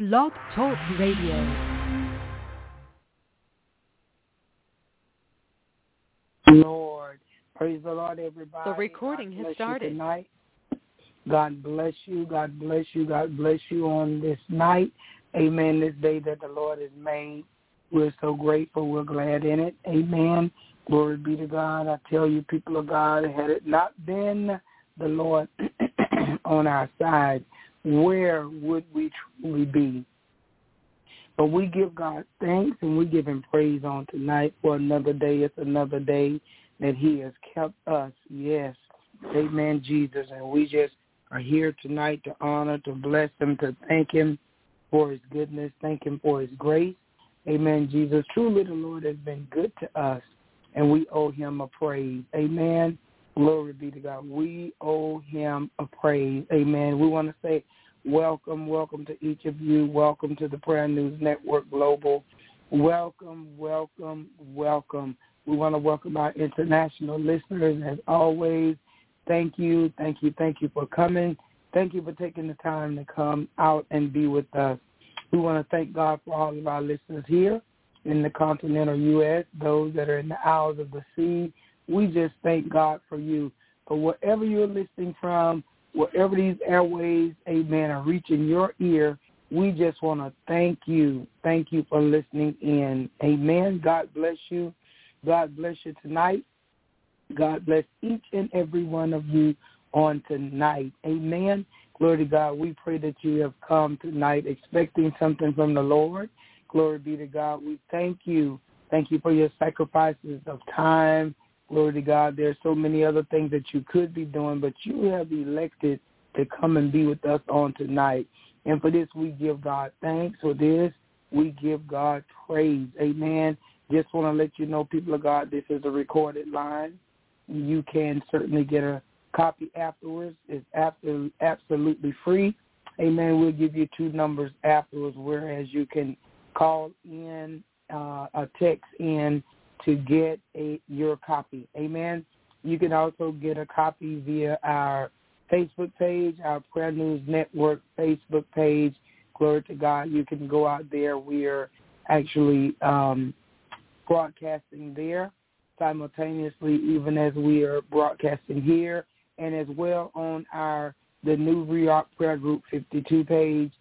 Blog Talk Radio. Lord. Praise the Lord, everybody. The recording has started. Tonight. God bless you. God bless you. God bless you on this night. Amen. This day that the Lord has made. We're so grateful. We're glad in it. Amen. Glory be to God. I tell you, people of God, had it not been the Lord on our side, where would we truly be? But we give God thanks and we give him praise on tonight for another day. It's another day that he has kept us. Yes. Amen, Jesus. And we just are here tonight to honor, to bless him, to thank him for his goodness, thank him for his grace. Amen, Jesus. Truly the Lord has been good to us, and we owe him a praise. Amen. Glory be to God. We owe him a praise. Amen. We want to say welcome to each of you. Welcome to the Prayer News Network Global. Welcome. We want to welcome our international listeners as always. Thank you for coming. Thank you for taking the time to come out and be with us. We want to thank God for all of our listeners here in the continental U.S., those that are in the Isles of the Sea. We just thank God for you. For wherever you're listening from, wherever these airways, amen, are reaching your ear, we just want to thank you. Thank you for listening in. Amen. God bless you. God bless you tonight. God bless each and every one of you on tonight. Amen. Glory to God. We pray that you have come tonight expecting something from the Lord. Glory be to God. We thank you. Thank you for your sacrifices of time. Glory to God. There's so many other things that you could be doing, but you have elected to come and be with us on tonight. And for this, we give God thanks. For this, we give God praise. Amen. Just want to let you know, people of God, this is a recorded line. You can certainly get a copy afterwards. It's absolutely free. Amen. We'll give you two numbers afterwards, whereas you can call in, a text in to get your copy. Amen. You can also get a copy via our Facebook page, our Prayer News Network Facebook page. Glory to God. You can go out there. We are actually broadcasting there simultaneously, even as we are broadcasting here, and as well on the New Reark Prayer Group 52 page.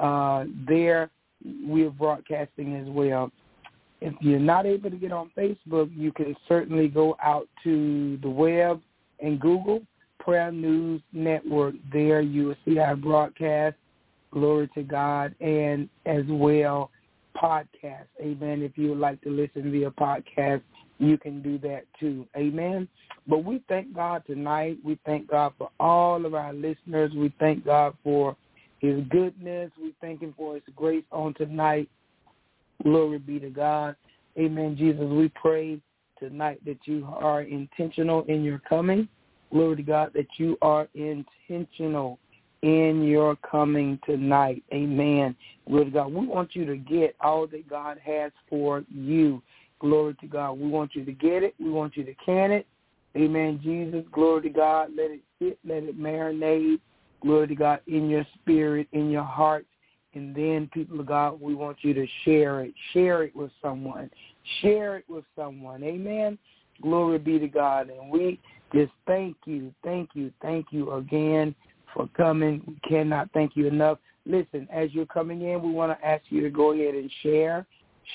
There we are broadcasting as well. If you're not able to get on Facebook, you can certainly go out to the web and Google Prayer News Network. There you will see our broadcast, glory to God, and as well podcast. Amen. If you would like to listen via podcast, you can do that too. Amen. But we thank God tonight. We thank God for all of our listeners. We thank God for his goodness. We thank him for his grace on tonight. Glory be to God. Amen. Jesus, we pray tonight that you are intentional in your coming. Glory to God, that you are intentional in your coming tonight. Amen. Glory to God. We want you to get all that God has for you. Glory to God. We want you to get it. We want you to can it. Amen, Jesus. Glory to God. Let it sit. Let it marinate. Glory to God in your spirit, in your heart. And then, people of God, we want you to share it. Share it with someone. Share it with someone. Amen. Glory be to God. And we just thank you again for coming. We cannot thank you enough. Listen, as you're coming in, we want to ask you to go ahead and share.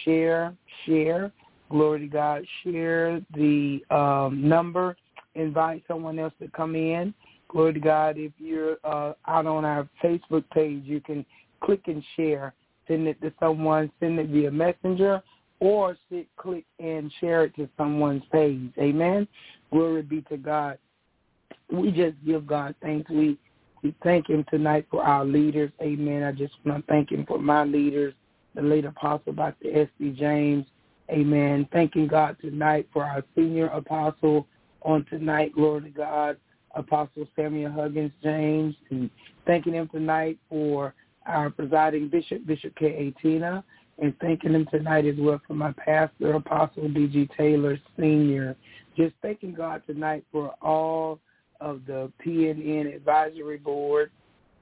Glory to God. Share the number. Invite someone else to come in. Glory to God. If you're out on our Facebook page, you can click and share. Send it to someone. Send it via Messenger, or click and share it to someone's page. Amen. Glory be to God. We just give God thanks. We thank him tonight for our leaders. Amen. I just want to thank him for my leaders, the late Apostle Dr. S.B. James. Amen. Thanking God tonight for our senior apostle on tonight. Glory to God, Apostle Samuel Huggins James. And thanking him tonight for our presiding bishop, Bishop K.A. Tina. And thanking him tonight as well for my pastor, Apostle D.G. Taylor Sr. Just thanking God tonight for all of the PNN Advisory Board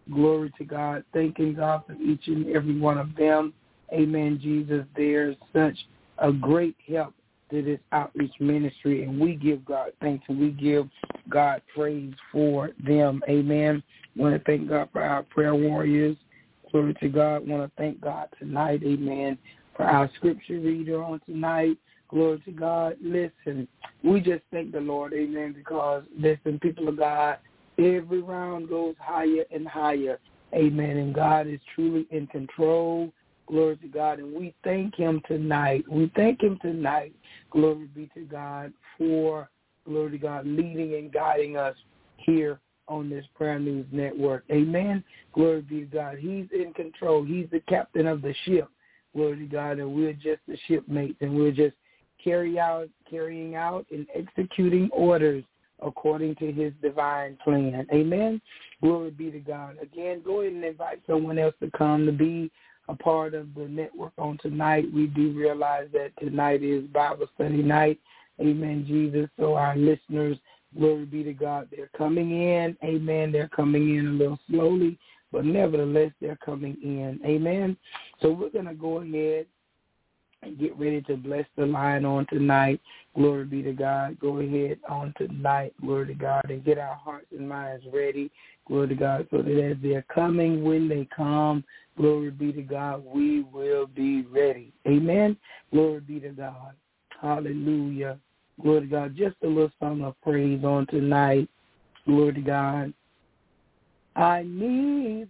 Glory to God. Thanking God for each and every one of them. Amen, Jesus. There's such a great help to this outreach ministry, and we give God thanks and we give God praise for them. Amen. Want to thank God for our prayer warriors. Glory to God. Want to thank God tonight. Amen. For our scripture reader on tonight. Glory to God. Listen, we just thank the Lord. Amen. Because, listen, people of God, every round goes higher and higher. Amen. And God is truly in control. Glory to God. And we thank him tonight. We thank him tonight. Glory be to God for, glory to God, leading and guiding us here on this Prayer News Network. Amen. Glory be to God. He's in control. He's the captain of the ship. Glory to God. And we're just the shipmates. And we're just carrying out and executing orders according to his divine plan. Amen. Glory be to God. Again, go ahead and invite someone else to come to be a part of the network on tonight. We do realize that tonight is Bible study night. Amen, Jesus. So our listeners, glory be to God, they're coming in. Amen. They're coming in a little slowly, but nevertheless, they're coming in. Amen. So we're going to go ahead and get ready to bless the line on tonight. Glory be to God. Go ahead on tonight, glory to God, and get our hearts and minds ready, glory to God, so that as they're coming, when they come, glory be to God, we will be ready. Amen. Glory be to God. Hallelujah. Glory to God. Just a little song of praise on tonight. Glory to God. I need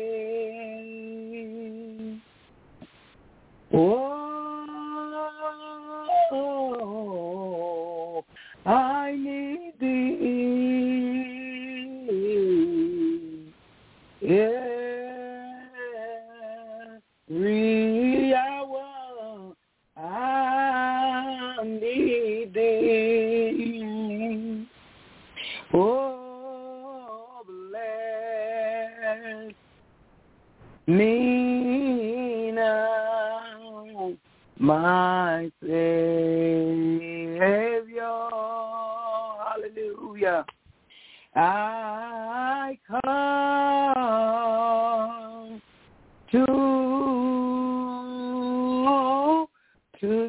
thee. Oh, I need thee. Every hour I need thee. Oh, bless me now, my Savior. Hallelujah. I come to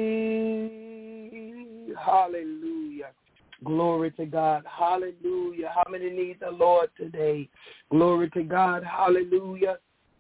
thee. Hallelujah. Glory to God. Hallelujah. How many need the Lord today? Glory to God. Hallelujah.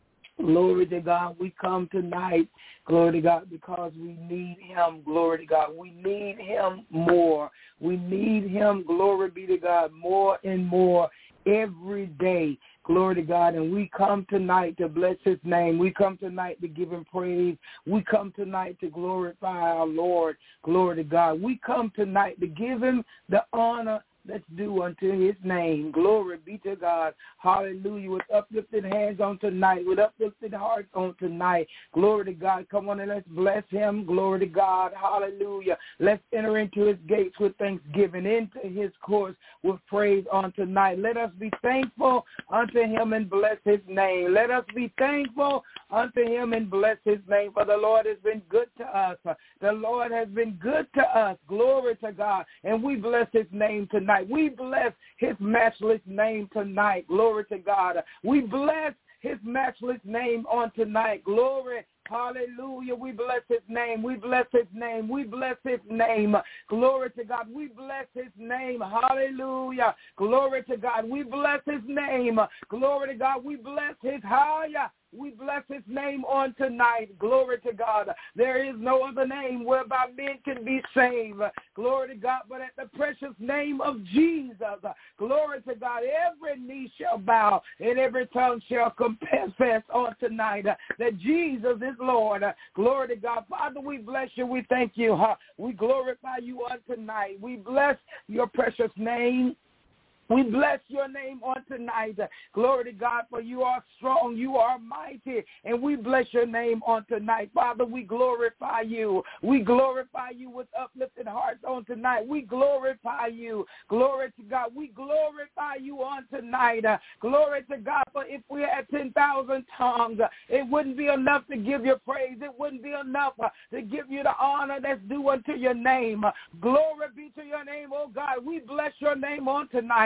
Glory to God. We come tonight, glory to God, because we need him. Glory to God. We need him more. We need him, glory be to God, more and more every day. Glory to God. And we come tonight to bless his name. We come tonight to give him praise. We come tonight to glorify our Lord. Glory to God. We come tonight to give him the honor that's due unto his name. Glory be to God. Hallelujah. With uplifted hands on tonight, with uplifted hearts on tonight. Glory to God. Come on and let's bless him. Glory to God. Hallelujah. Let's enter into his gates with thanksgiving, into his courts with praise on tonight. Let us be thankful unto him and bless his name. Let us be thankful unto him and bless his name. For the Lord has been good to us. The Lord has been good to us. Glory to God. And we bless his name tonight. We bless his matchless name tonight. Glory to God. We bless his matchless name on tonight. Glory. Hallelujah. We bless his name. We bless his name. We bless his name. Glory to God. We bless his name. Hallelujah. Glory to God. We bless his name. Glory to God. We bless his higher. We bless his name on tonight. Glory to God. There is no other name whereby men can be saved. Glory to God. But at the precious name of Jesus, glory to God, every knee shall bow and every tongue shall confess on tonight that Jesus is Lord. Glory to God. Father, we bless you. We thank you. We glorify you on tonight. We bless your precious name. We bless your name on tonight. Glory to God, for you are strong, you are mighty, and we bless your name on tonight. Father, we glorify you. We glorify you with uplifted hearts on tonight. We glorify you. Glory to God. We glorify you on tonight. Glory to God, for if we had 10,000 tongues, it wouldn't be enough to give you praise. It wouldn't be enough to give you the honor that's due unto your name. Glory be to your name, oh God. We bless your name on tonight.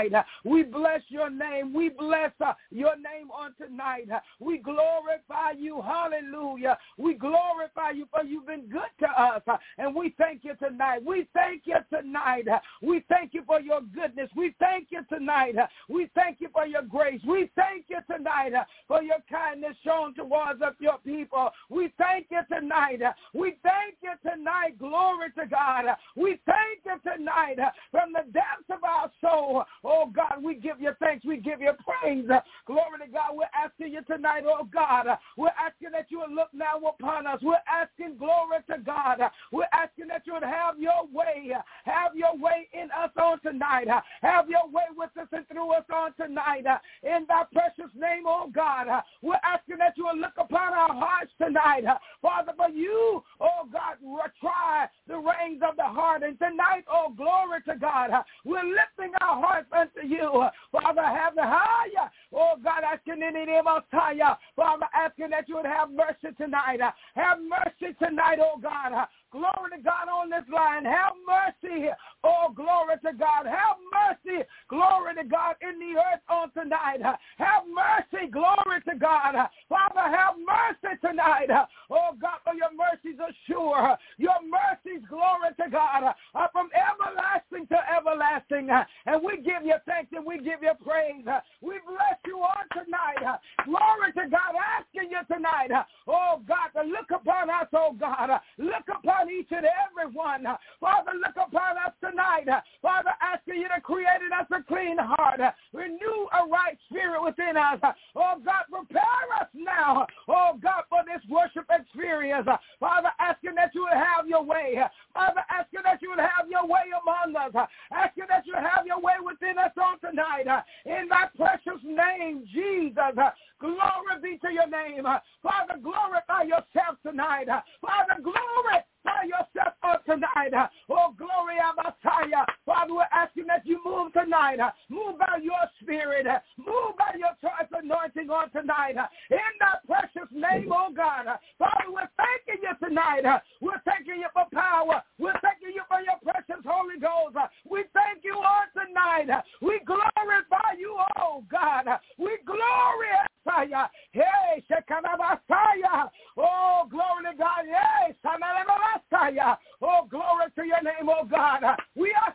tonight. We bless your name. We bless your name on tonight. We glorify you. Hallelujah. We glorify you for you've been good to us. And we thank you tonight. We thank you tonight. We thank you for your goodness. We thank you tonight. We thank you for your grace. We thank you tonight for your kindness shown towards us, your people. We thank you tonight. We thank you tonight. Glory to God. We thank you tonight from the depths of our soul. Oh, God, we give you thanks. We give you praise. Glory to God. We're asking you tonight, oh, God. We're asking that you will look now upon us. We're asking, glory to God. We're asking that you would have your way. Have your way in us on tonight. Have your way with us and through us on tonight. In thy precious name, oh, God. We're asking that you will look upon our hearts tonight. Father, for you, oh, God, try the reins of the heart. And tonight, oh, glory to God, we're lifting our hearts unto you. Father, have the higher. Oh, God, asking in the name of higher. Father, asking that you would have mercy tonight. Have mercy tonight, oh, God. Glory to God on this line. Have mercy. Oh, glory to God. Have mercy. Glory to God in the earth on tonight. Have mercy. Glory to God. Father, have mercy tonight. Oh, God, for your mercies are sure. Your mercies, glory to God, are from everlasting to everlasting. And we give you thanks and we give you praise. We bless you on tonight. Glory to God. Asking you tonight, oh, God, to look upon us, oh, God. Look upon each and every one. Father, look upon us tonight. Father, asking you to create in us a clean heart. Renew a right spirit within us. Oh, God, prepare us now. Oh, God, for this worship experience. Father, asking that you would have your way. Father, asking that you would have your way among us. Asking that you would have your way within us on tonight. In thy precious name, Jesus. Glory be to your name. Father, glorify yourself tonight. Father, glorify yourself on tonight. Oh, glory, Messiah. Father, we're asking that you move tonight. Move by your spirit. Move by your choice anointing on tonight. In the precious name, oh God. Father, we're thanking you tonight. We're thanking you for power. We're thanking you for your precious Holy Ghost. We thank you on tonight. We glorify you, oh God. We glorify. Hey, Shekinah. Oh, glory to God. Hey, Sanaa. Oh, glory to your name, oh God. We are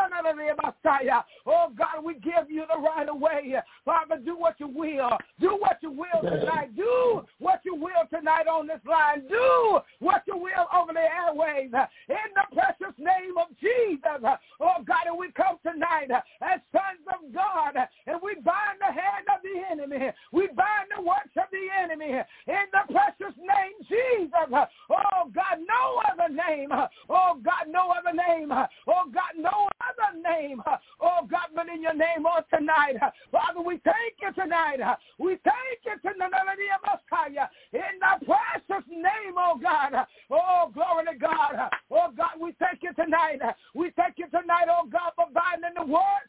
Sanaa. Oh God, we give you the right of way. Father, do what you will. Do what you will tonight. Do what you will tonight on this line. Do what you will over the airways. In the precious name of Jesus. Oh God, and we come tonight as sons of God, and we bind the hand of the enemy. We bind the works of the enemy. In the precious name, Jesus. Oh God, no other name. Oh God, no other name. Oh God, no other name. Oh God, but in your name on tonight. Father, we thank you tonight. We thank you tonight. In the precious name, oh God. Oh, glory to God. Oh God, we thank you tonight. We thank you tonight, oh God, for binding the works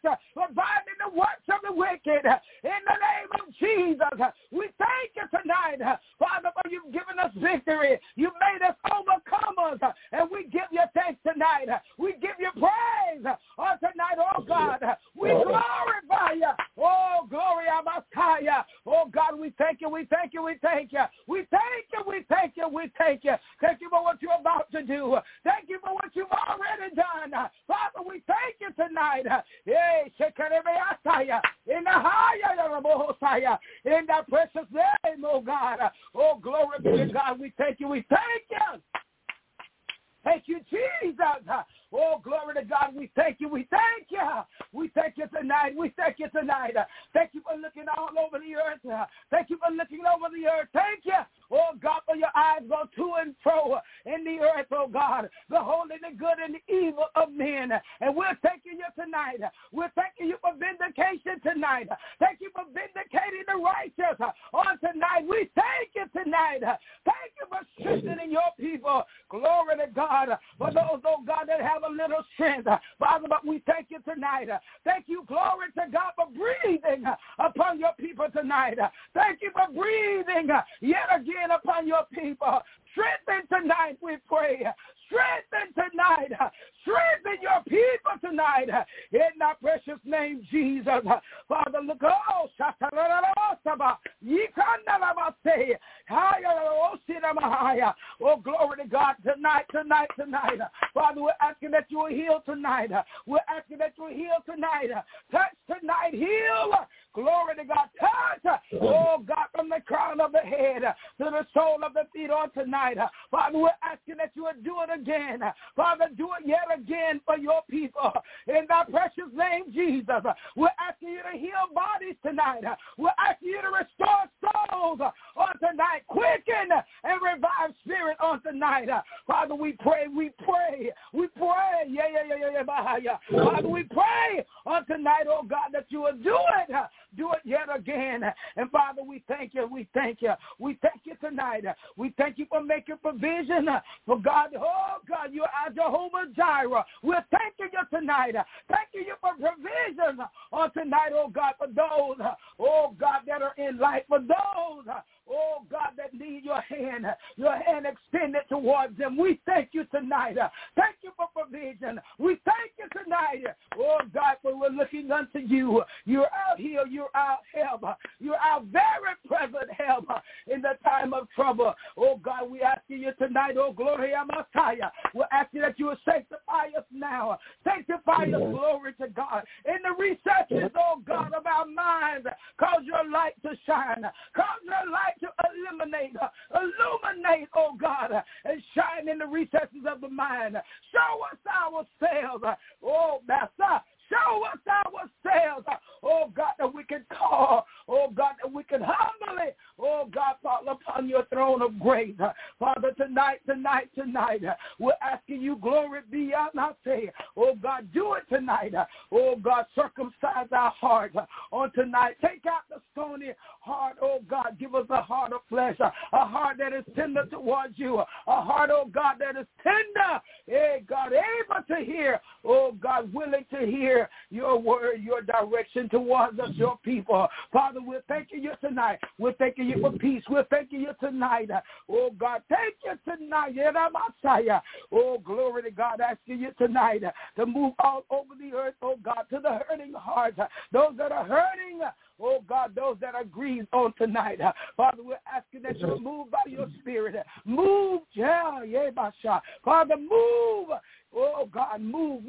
of the wicked. In the name of Jesus, we thank you tonight, Father, for you've given us victory. You've made us overcomers, and we give you thanks tonight. We give you praise on tonight, oh God. We glorify you. Oh, glory, Messiah. Oh God, we thank you. We thank you. We thank you. We thank you. We thank you. We thank you. Thank you for what you're about to do. Thank you for what you've already done. Father, we thank you tonight. Hey, in the higher, in the precious name, oh God. Oh, glory be to God. We thank you. We thank you. Thank you, Jesus. Oh, glory to God. We thank you. We thank you. We thank you tonight. We thank you tonight. Thank you for looking all over the earth. Thank you for looking over the earth. Thank you. Oh, God, for your eyes go to and fro in the earth, oh, God. The holy, the good, and the evil of men. And we're thanking you tonight. We're thanking you for vindication tonight. Thank you for vindicating the righteous on tonight. We thank you tonight. Thank you for strengthening your people. Glory to God. For those, oh, God, that have a little strength. Father, but we thank you tonight. Thank you, glory to God, for breathing upon your people tonight. Thank you for breathing yet again upon your people. Strengthen tonight, we pray. Strengthen tonight. Strengthen your people tonight. In the precious name, Jesus. Oh, glory to God, tonight. Father, we're asking that you will heal tonight. We're asking that you will heal tonight. Touch tonight, heal. Glory to God, touch. Oh, God, from the crown of the head to the sole of the feet on tonight. Father, we're asking that you would do it again. Father, do it yet again for your people. In thy precious name, Jesus. We're asking you to heal bodies tonight. We're asking you to restore souls on tonight. Quicken and revive spirit on tonight. Father, we pray. Yeah. Father, we pray on tonight, oh God, that you will do it. Do it yet again. And Father, we thank you. We thank you tonight. We thank you for making provision for God. Oh God, you are Jehovah Jireh. We're thanking you tonight. Thanking you for provision on tonight, oh God, for those, oh God, that are in life, for those, oh God, that need your hand extended towards them. We thank you tonight. Thank you for provision. We thank you tonight, oh God, for we're looking unto you. You're out here. You're our help. You're our very present help in the time of trouble. Oh God, we ask you tonight, oh Gloria Messiah. We're asking that you will sanctify us now. Sanctify us, glory to God. In the recesses, oh God, of our minds, cause your light to shine. Cause your light to illuminate, oh God, and shine in the recesses of the mind. Show us ourselves, oh Master. Show us ourselves, oh God, that we can call, oh God, that we can humbly, oh God, fall upon your throne of grace. Father, tonight, we're asking you, glory be out say, oh God, do it tonight. Oh God, circumcise our heart on tonight. Take out the stony heart, oh God, give us a heart of flesh, a heart that is tender towards you, a heart, oh God, that is tender, hey God, able to hear, oh God, willing to hear your word, your direction towards us, your people. Father, we're thanking you tonight. We're thanking you for peace. We're thanking you tonight. Oh, God, thank you tonight. Messiah. Oh, glory to God. Asking you tonight to move all over the earth, oh, God, to the hurting hearts, those that are hurting, oh, God, those that are grieved on tonight. Father, we're asking that you move by your spirit. Move, Father, move. Oh, God, move.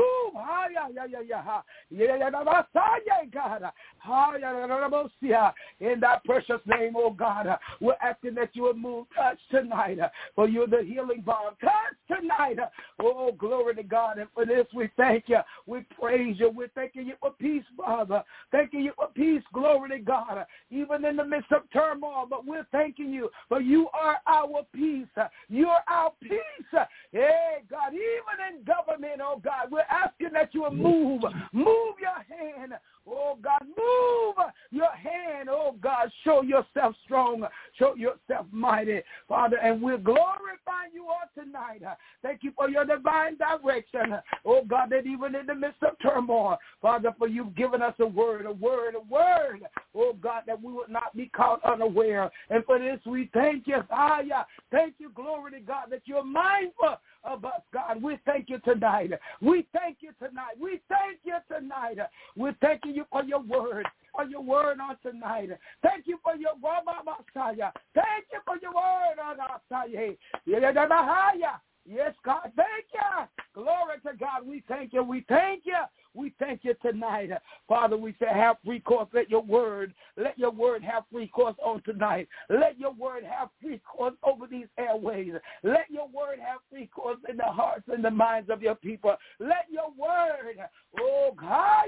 In that precious name, oh, God, we're asking that you would move. Touch tonight, for you're the healing balm. Touch tonight. Oh, glory to God. And for this, we thank you. We praise you. We're thanking you for peace, Father. Thanking you for peace. Glory to God. Even in the midst of turmoil, but we're thanking you, for you are our peace. You're our peace. Hey, God, even in government, oh God, we're asking that you will move your hand, oh God, move your hand, oh God, show yourself strong, show yourself mighty, Father, and we're glorifying you all tonight. Thank you for your divine direction, oh God, that even in the midst of turmoil, Father, for you've given us a word, oh God, that we would not be caught unaware, and for this we thank you, thank you, glory to God, that you're mindful of us, God. We thank you tonight. We thank you tonight. We thank you tonight. We're thanking you for your word on tonight. Thank you for your word, Messiah. Thank you for your word on our side. Yes, God, thank you. Glory to God. We thank you. We thank you. We thank you tonight. Father, we say have free course. Let your word have free course on tonight. Let your word have free course over these airways. Let your word have free course in the hearts and the minds of your people. Let your word, oh God,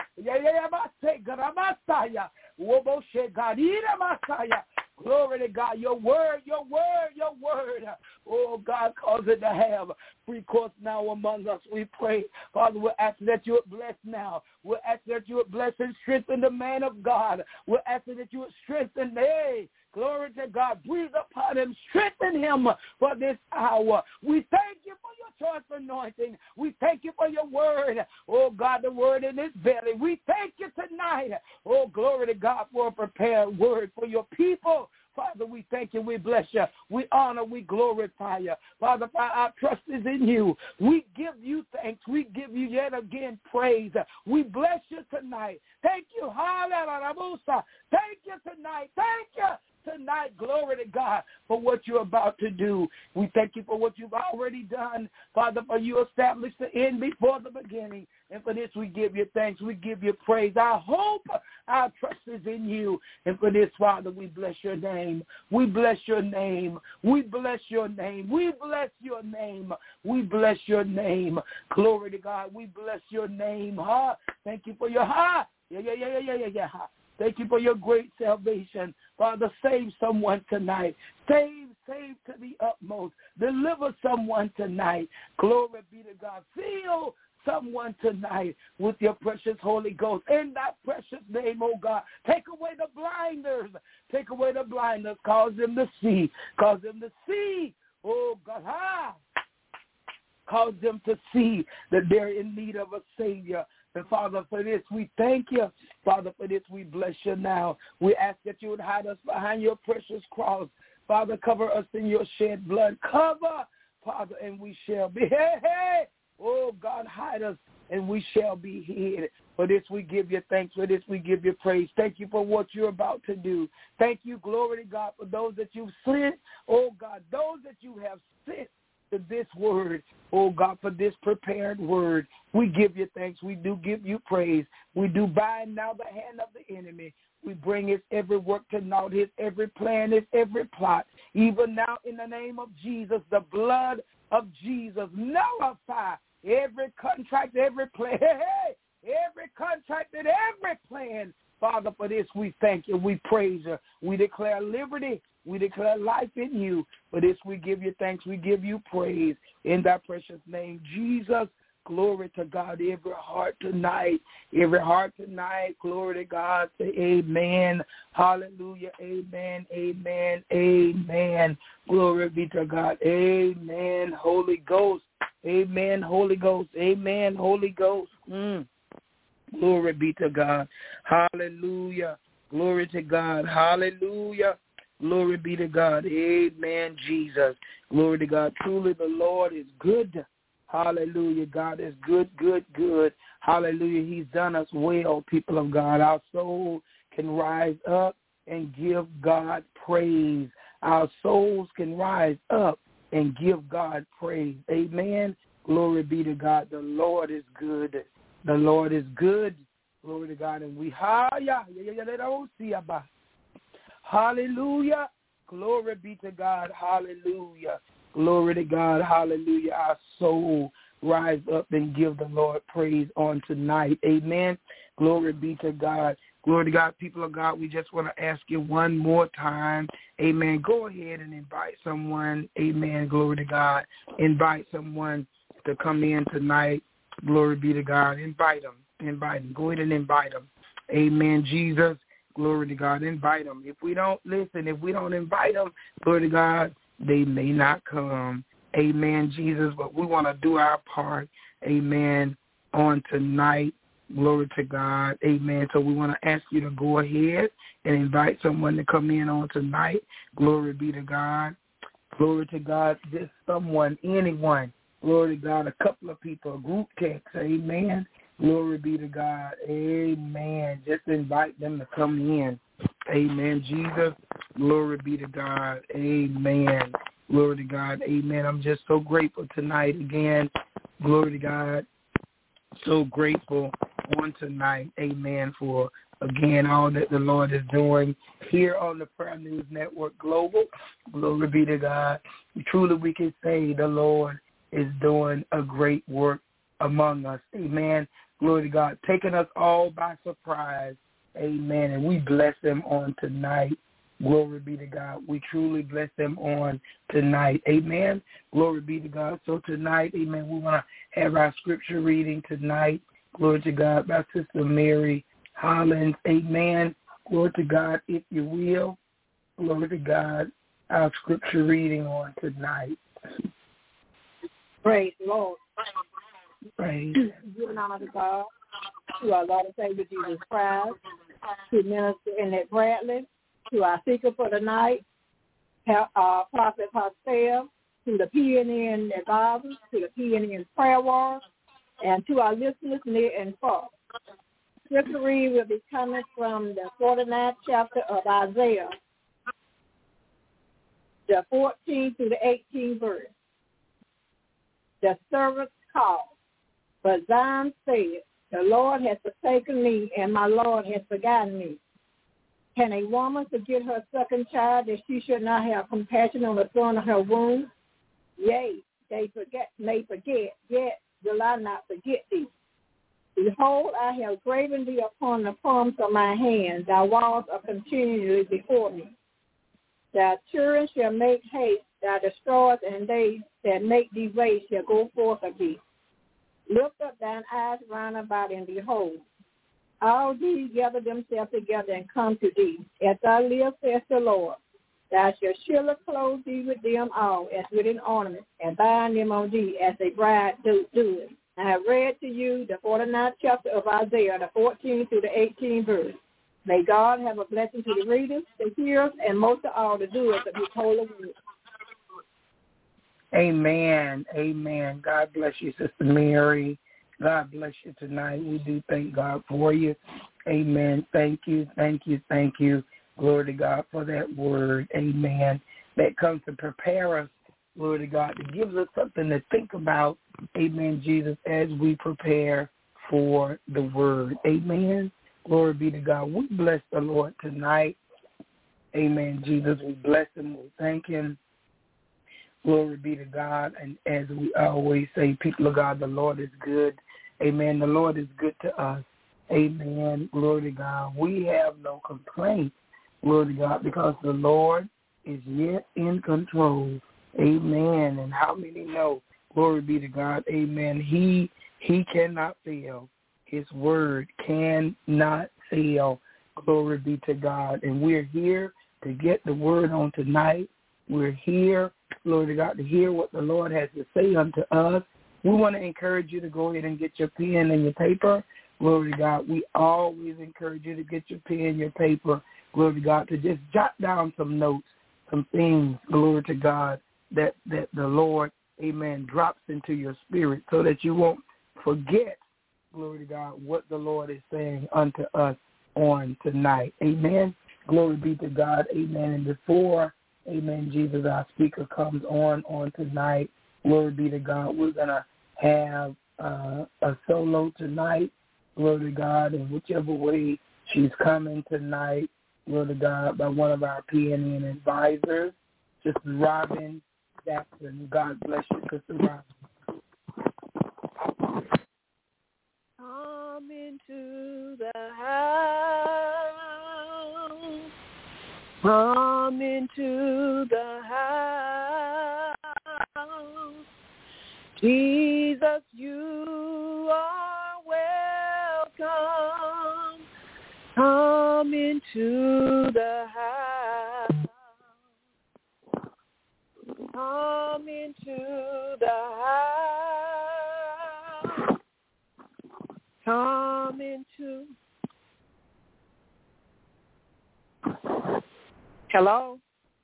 glory to God, your word, oh God, cause it to have free course now among us. We pray, Father, we're asking that you would bless now. We're asking that you would bless and strengthen the man of God. We're asking that you would strengthen, glory to God, breathe upon him, strengthen him for this hour. We thank you for your choice anointing. We thank you for your word, oh God, the word in his belly. We thank you tonight, oh glory to God, for a prepared word for your people. Father, we thank you, we bless you, we honor, we glorify you. Father, our trust is in you. We give you thanks. We give you yet again praise. We bless you tonight. Thank you. Hallelujah. Thank you tonight. Thank you. tonight, glory to God, for what you're about to do. We thank you for what you've already done, Father, for you established the end before the beginning. And for this, we give you thanks. We give you praise. Our hope, our trust is in you. And for this, Father, we bless your name. We bless your name. We bless your name. We bless your name. We bless your name. Glory to God. We bless your name. Huh? Thank you for your Yeah. Thank you for your great salvation. Father, save someone tonight. Save to the utmost. Deliver someone tonight. Glory be to God. Fill someone tonight with your precious Holy Ghost. In that precious name, oh God, take away the blinders. Take away the blinders. Cause them to see. Cause them to see. Oh God. Cause them to see that they're in need of a Savior. And Father, for this, we thank you. Father, for this, we bless you now. We ask that you would hide us behind your precious cross. Father, cover us in your shed blood. Cover, Father, and we shall be. Hey. Oh, God, hide us, and we shall be hid. For this, we give you thanks. For this, we give you praise. Thank you for what you're about to do. Thank you, glory to God, for those that you've sent. Oh, God, those that you have sent to this word, oh God, for this prepared word. We give you thanks. We do give you praise. We do bind now the hand of the enemy. We bring his every work to naught, his every plan, his every plot. Even now, in the name of Jesus, the blood of Jesus, nullify every contract, every plan, every contract and every plan. Father, for this we thank you. We praise you. We declare liberty. We declare life in you. For this we give you thanks. We give you praise. In thy precious name, Jesus, glory to God. Every heart tonight, glory to God. Say amen. Hallelujah. Amen. Amen. Amen. Glory be to God. Amen. Holy Ghost. Amen. Holy Ghost. Amen. Holy Ghost. Glory be to God. Hallelujah. Glory to God. Hallelujah. Glory be to God. Amen, Jesus. Glory to God. Truly the Lord is good. Hallelujah. God is good, good, good. Hallelujah. He's done us well, people of God. Our soul can rise up and give God praise. Our souls can rise up and give God praise. Amen. Glory be to God. The Lord is good. The Lord is good. Glory to God. And we hallelujah. Glory be to God. Hallelujah. Glory to God. Hallelujah. Our soul rise up and give the Lord praise on tonight. Amen. Glory be to God. Glory to God. People of God, we just want to ask you one more time. Amen. Go ahead and invite someone. Amen. Glory to God. Invite someone to come in tonight. Glory be to God. Invite them. Invite them. Go ahead and invite them. Amen. Jesus. Glory to God. Invite them. If we don't invite them, glory to God, they may not come. Amen, Jesus. But we want to do our part. Amen. On tonight. Glory to God. Amen. So we want to ask you to go ahead and invite someone to come in on tonight. Glory be to God. Glory to God. Just someone, anyone. Glory to God. A couple of people, a group text. Amen. Glory be to God. Amen. Just invite them to come in. Amen. Jesus. Glory be to God. Amen. Glory to God. Amen. I'm just so grateful tonight again. Glory to God. So grateful on tonight. Amen. For, again, all that the Lord is doing here on the Prayer News Network Global. Glory be to God. Truly we can say the Lord is doing a great work among us. Amen. Glory to God. Taking us all by surprise. Amen. And we bless them on tonight. Glory be to God. We truly bless them on tonight. Amen. Glory be to God. So tonight, amen, we want to have our scripture reading tonight. Glory to God by Sister Mary Hollins. Amen. Glory to God, if you will. Glory to God, our scripture reading on tonight. Praise the Lord. Praise. Give honor to God, to our Lord and Savior Jesus Christ, to Minister Annette Bradley, to our speaker for the night, Prophet Pastel, to the PNN advisors, to the PNN prayer warriors, and to our listeners near and far. Scripture read will be coming from the 49th chapter of Isaiah, the 14th through the 18th verse. The servants called, but Zion said, the Lord has forsaken me, and my Lord has forgotten me. Can a woman forget her second child, that she should not have compassion on the son of her womb? Yea, they may forget, yet will I not forget thee. Behold, I have graven thee upon the palms of my hand. Thy walls are continually before me. Thy children shall make haste, thy destroyers, and they that make thee waste shall go forth of thee. Lift up thine eyes round about, and behold, all these gather themselves together and come to thee. As I live, says the Lord, thou shalt surely clothe thee with them all as with an ornament, and bind them on thee as a bride doeth. I have read to you the 49th chapter of Isaiah, the 14th through the 18th verse. May God have a blessing to the readers, the hearers, and most of all the doers of his holy word. Amen. Amen. God bless you, Sister Mary. God bless you tonight. We do thank God for you. Amen. Thank you. Thank you. Thank you. Glory to God for that word. Amen. That comes to prepare us, glory to God, that gives us something to think about. Amen, Jesus, as we prepare for the word. Amen. Glory be to God. We bless the Lord tonight. Amen, Jesus. We bless him. We thank him. Glory be to God. And as we always say, people of God, the Lord is good. Amen. The Lord is good to us. Amen. Glory to God. We have no complaint. Glory to God, because the Lord is yet in control. Amen. And how many know? Glory be to God. Amen. He cannot fail. His word cannot fail. Glory be to God. And we're here to get the word on tonight. We're here, glory to God, to hear what the Lord has to say unto us. We want to encourage you to go ahead and get your pen and your paper. Glory to God. We always encourage you to get your pen, your paper, glory to God, to just jot down some notes, some things, glory to God, that the Lord, amen, drops into your spirit so that you won't forget, glory to God, what the Lord is saying unto us on tonight. Amen. Glory be to God. Amen. And before, amen, Jesus, our speaker comes on tonight, glory be to God, we're going to have a solo tonight, glory to God, in whichever way she's coming tonight, glory to God, by one of our PNN advisors, Sister Robin Jackson. God bless you, Sister Robin. Come into the house. Come into the house. Jesus, you are welcome. Come into the house. Come into the house. Come into. Hello?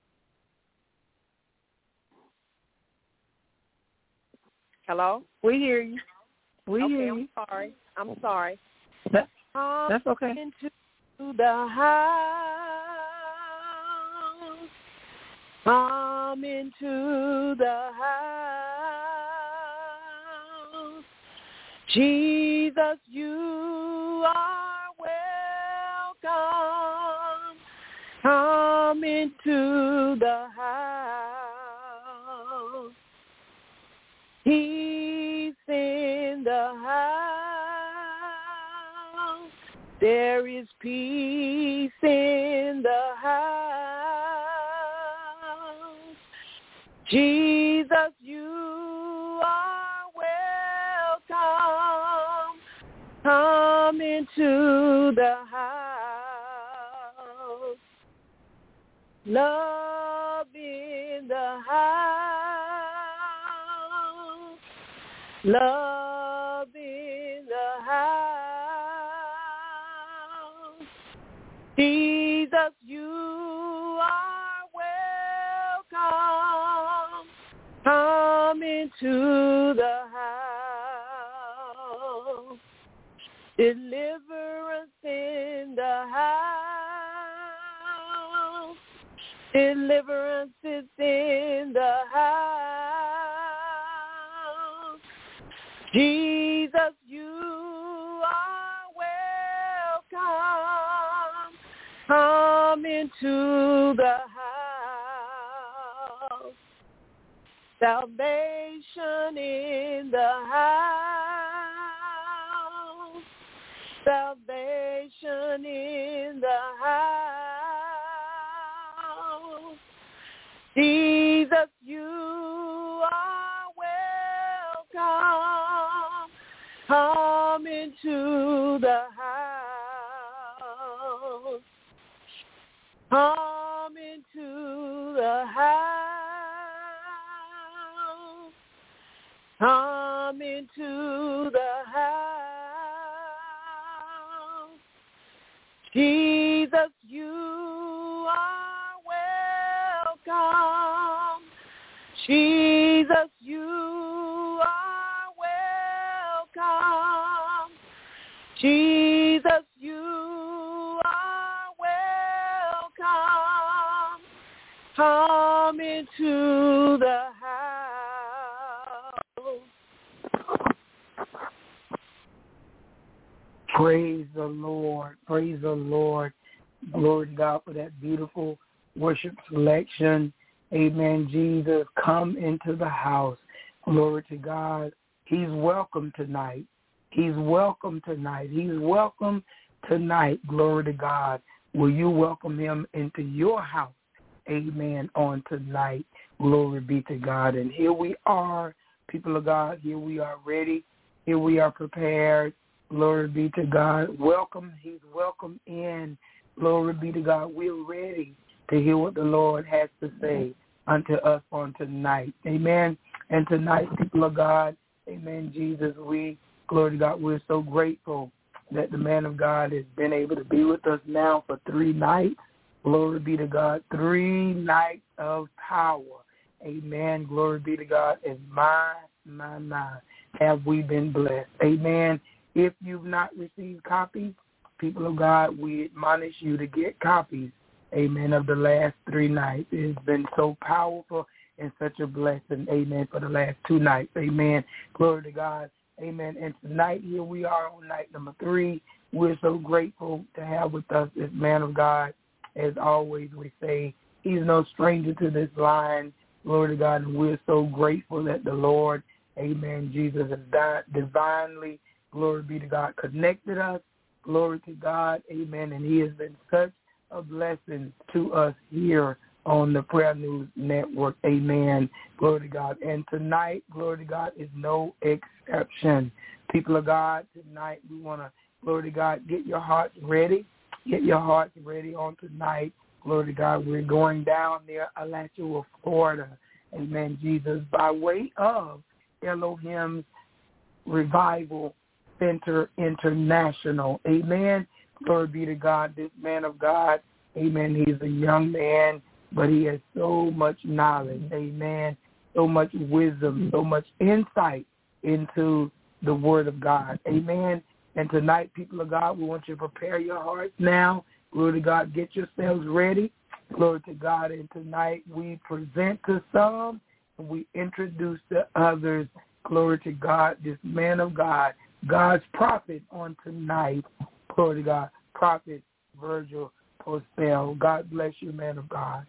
Hello? We hear you. We hear you. I'm sorry. That's okay. Come into the house. Come into the house. Jesus, you are welcome. Come into the house. He's in the house. There is peace in the house. Jesus, you are welcome. Come into the house. Love in the house. Love in the house. Jesus, you are welcome. Come into the house. Deliverance in the house. Deliverance is in the house. Jesus, you are welcome. Come into the house. Salvation in the house. Salvation in the house. Jesus, you are welcome. Come into the house. Come into the house. Come into the house. Jesus, you are welcome. Jesus, you are welcome. Jesus, you are welcome. Come into the house. Praise the Lord. Praise the Lord. Glory to God for that beautiful worship selection. Amen. Jesus, come into the house. Glory to God. He's welcome tonight. He's welcome tonight. He's welcome tonight. Glory to God. Will you welcome him into your house? Amen. On tonight. Glory be to God. And here we are, people of God. Here we are ready. Here we are prepared. Glory be to God. Welcome. He's welcome in. Glory be to God. We're ready to hear what the Lord has to say unto us on tonight. Amen. And tonight, people of God, amen, Jesus, glory to God, we're so grateful that the man of God has been able to be with us now for 3 nights. Glory be to God. 3 nights of power. Amen. Glory be to God. And my, have we been blessed. Amen. If you've not received copies, people of God, we admonish you to get copies, amen, of the last 3 nights. It's been so powerful and such a blessing, amen, for the last 2 nights, amen. Glory to God, amen. And tonight, here we are on night number 3. We're so grateful to have with us this man of God. As always, we say he's no stranger to this line, glory to God, and we're so grateful that the Lord, amen, Jesus, has divinely, glory be to God, connected us. Glory to God. Amen. And he has been such a blessing to us here on the Prayer News Network. Amen. Glory to God. And tonight, glory to God, is no exception. People of God, tonight we want to, glory to God, get your hearts ready. Get your hearts ready on tonight. Glory to God. We're going down near Alachua, Florida. Amen, Jesus. By way of Elohim's Revival Center International. Amen. Glory be to God. This man of God, amen, he's a young man, but he has so much knowledge. Amen. So much wisdom, so much insight into the Word of God. Amen. And tonight, people of God, we want you to prepare your hearts now. Glory to God. Get yourselves ready. Glory to God. And tonight we present to some and we introduce to others. Glory to God. This man of God, God's prophet on tonight. Glory to God. Prophet Virgil Postel. God bless you, man of God.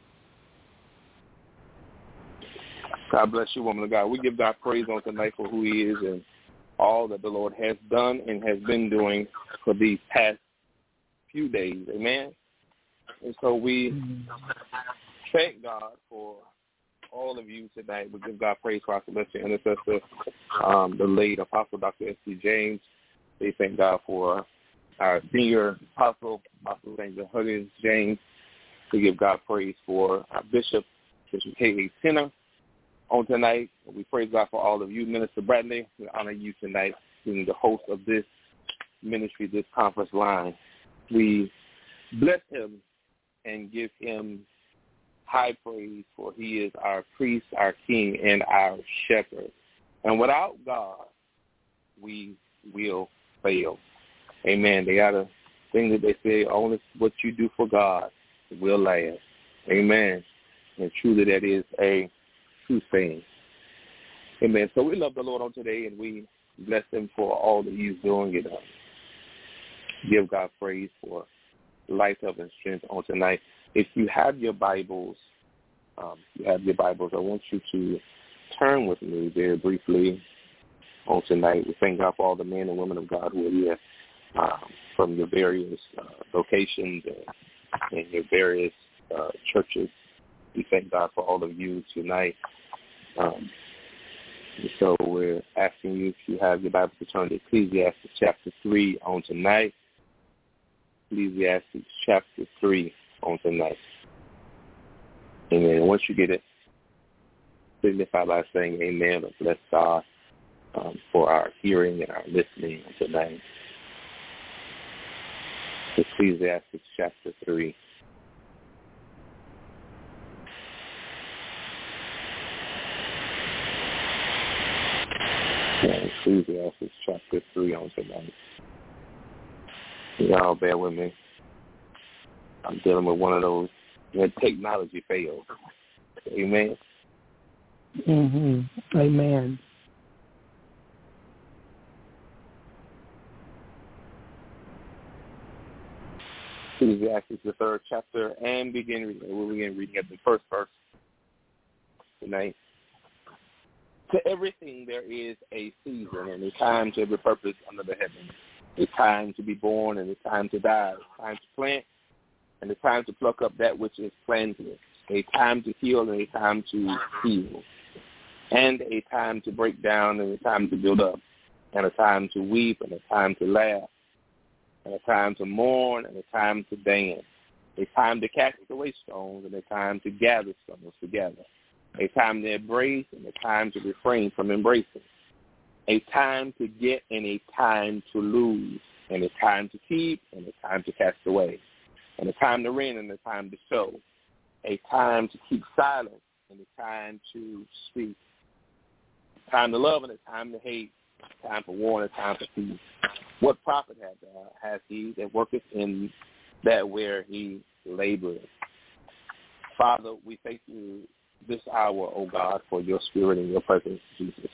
God bless you, woman of God. We give God praise on tonight for who he is and all that the Lord has done and has been doing for these past few days. Amen. And so we thank God for all of you tonight. We give God praise for our celestial intercessor, the late Apostle Dr. S.C. James. They thank God for our senior apostle, Apostle Angel Huggins James. We give God praise for our Bishop K.A. Tenor on tonight. We praise God for all of you. Minister Bradley, we honor you tonight, being the host of this ministry, this conference line. We bless him and give him high praise, for he is our priest, our king, and our shepherd. And without God, we will fail. Amen. They got a thing that they say, only what you do for God will last. Amen. And truly that is a true saying. Amen. So we love the Lord on today, and we bless him for all that he's doing. And give God praise for life, health, and strength on tonight. If you have your Bibles, I want you to turn with me very briefly on tonight. We thank God for all the men and women of God who are here from your various locations and your various churches. We thank God for all of you tonight. So we're asking you, if you have your Bible, to turn to Ecclesiastes chapter 3 on tonight. Ecclesiastes chapter 3 on tonight. Amen. Once you get it, signify by saying amen, or bless God for our hearing and our listening tonight. Ecclesiastes chapter 3. Ecclesiastes chapter 3 on tonight. Y'all bear with me. I'm dealing with one of those when technology fails. Amen. Mm-hmm. Amen. Ecclesiastes, the 3rd chapter, and we'll begin reading at the first verse tonight. To everything there is a season and a time to every purpose under the heaven. A time to be born and a time to die. A time to plant and a time to pluck up that which is planted. A time to heal and a time to heal. And a time to break down and a time to build up. And a time to weep and a time to laugh. And a time to mourn and a time to dance. A time to cast away stones and a time to gather stones together. A time to embrace and a time to refrain from embracing. A time to get and a time to lose. And a time to keep and a time to cast away. And a time to rend and a time to sow. A time to keep silent and a time to speak. A time to love and a time to hate. A time for war and a time for peace. What profit has he that worketh in that where he laboreth? Father, we thank you this hour, O God, for your spirit and your presence, Jesus.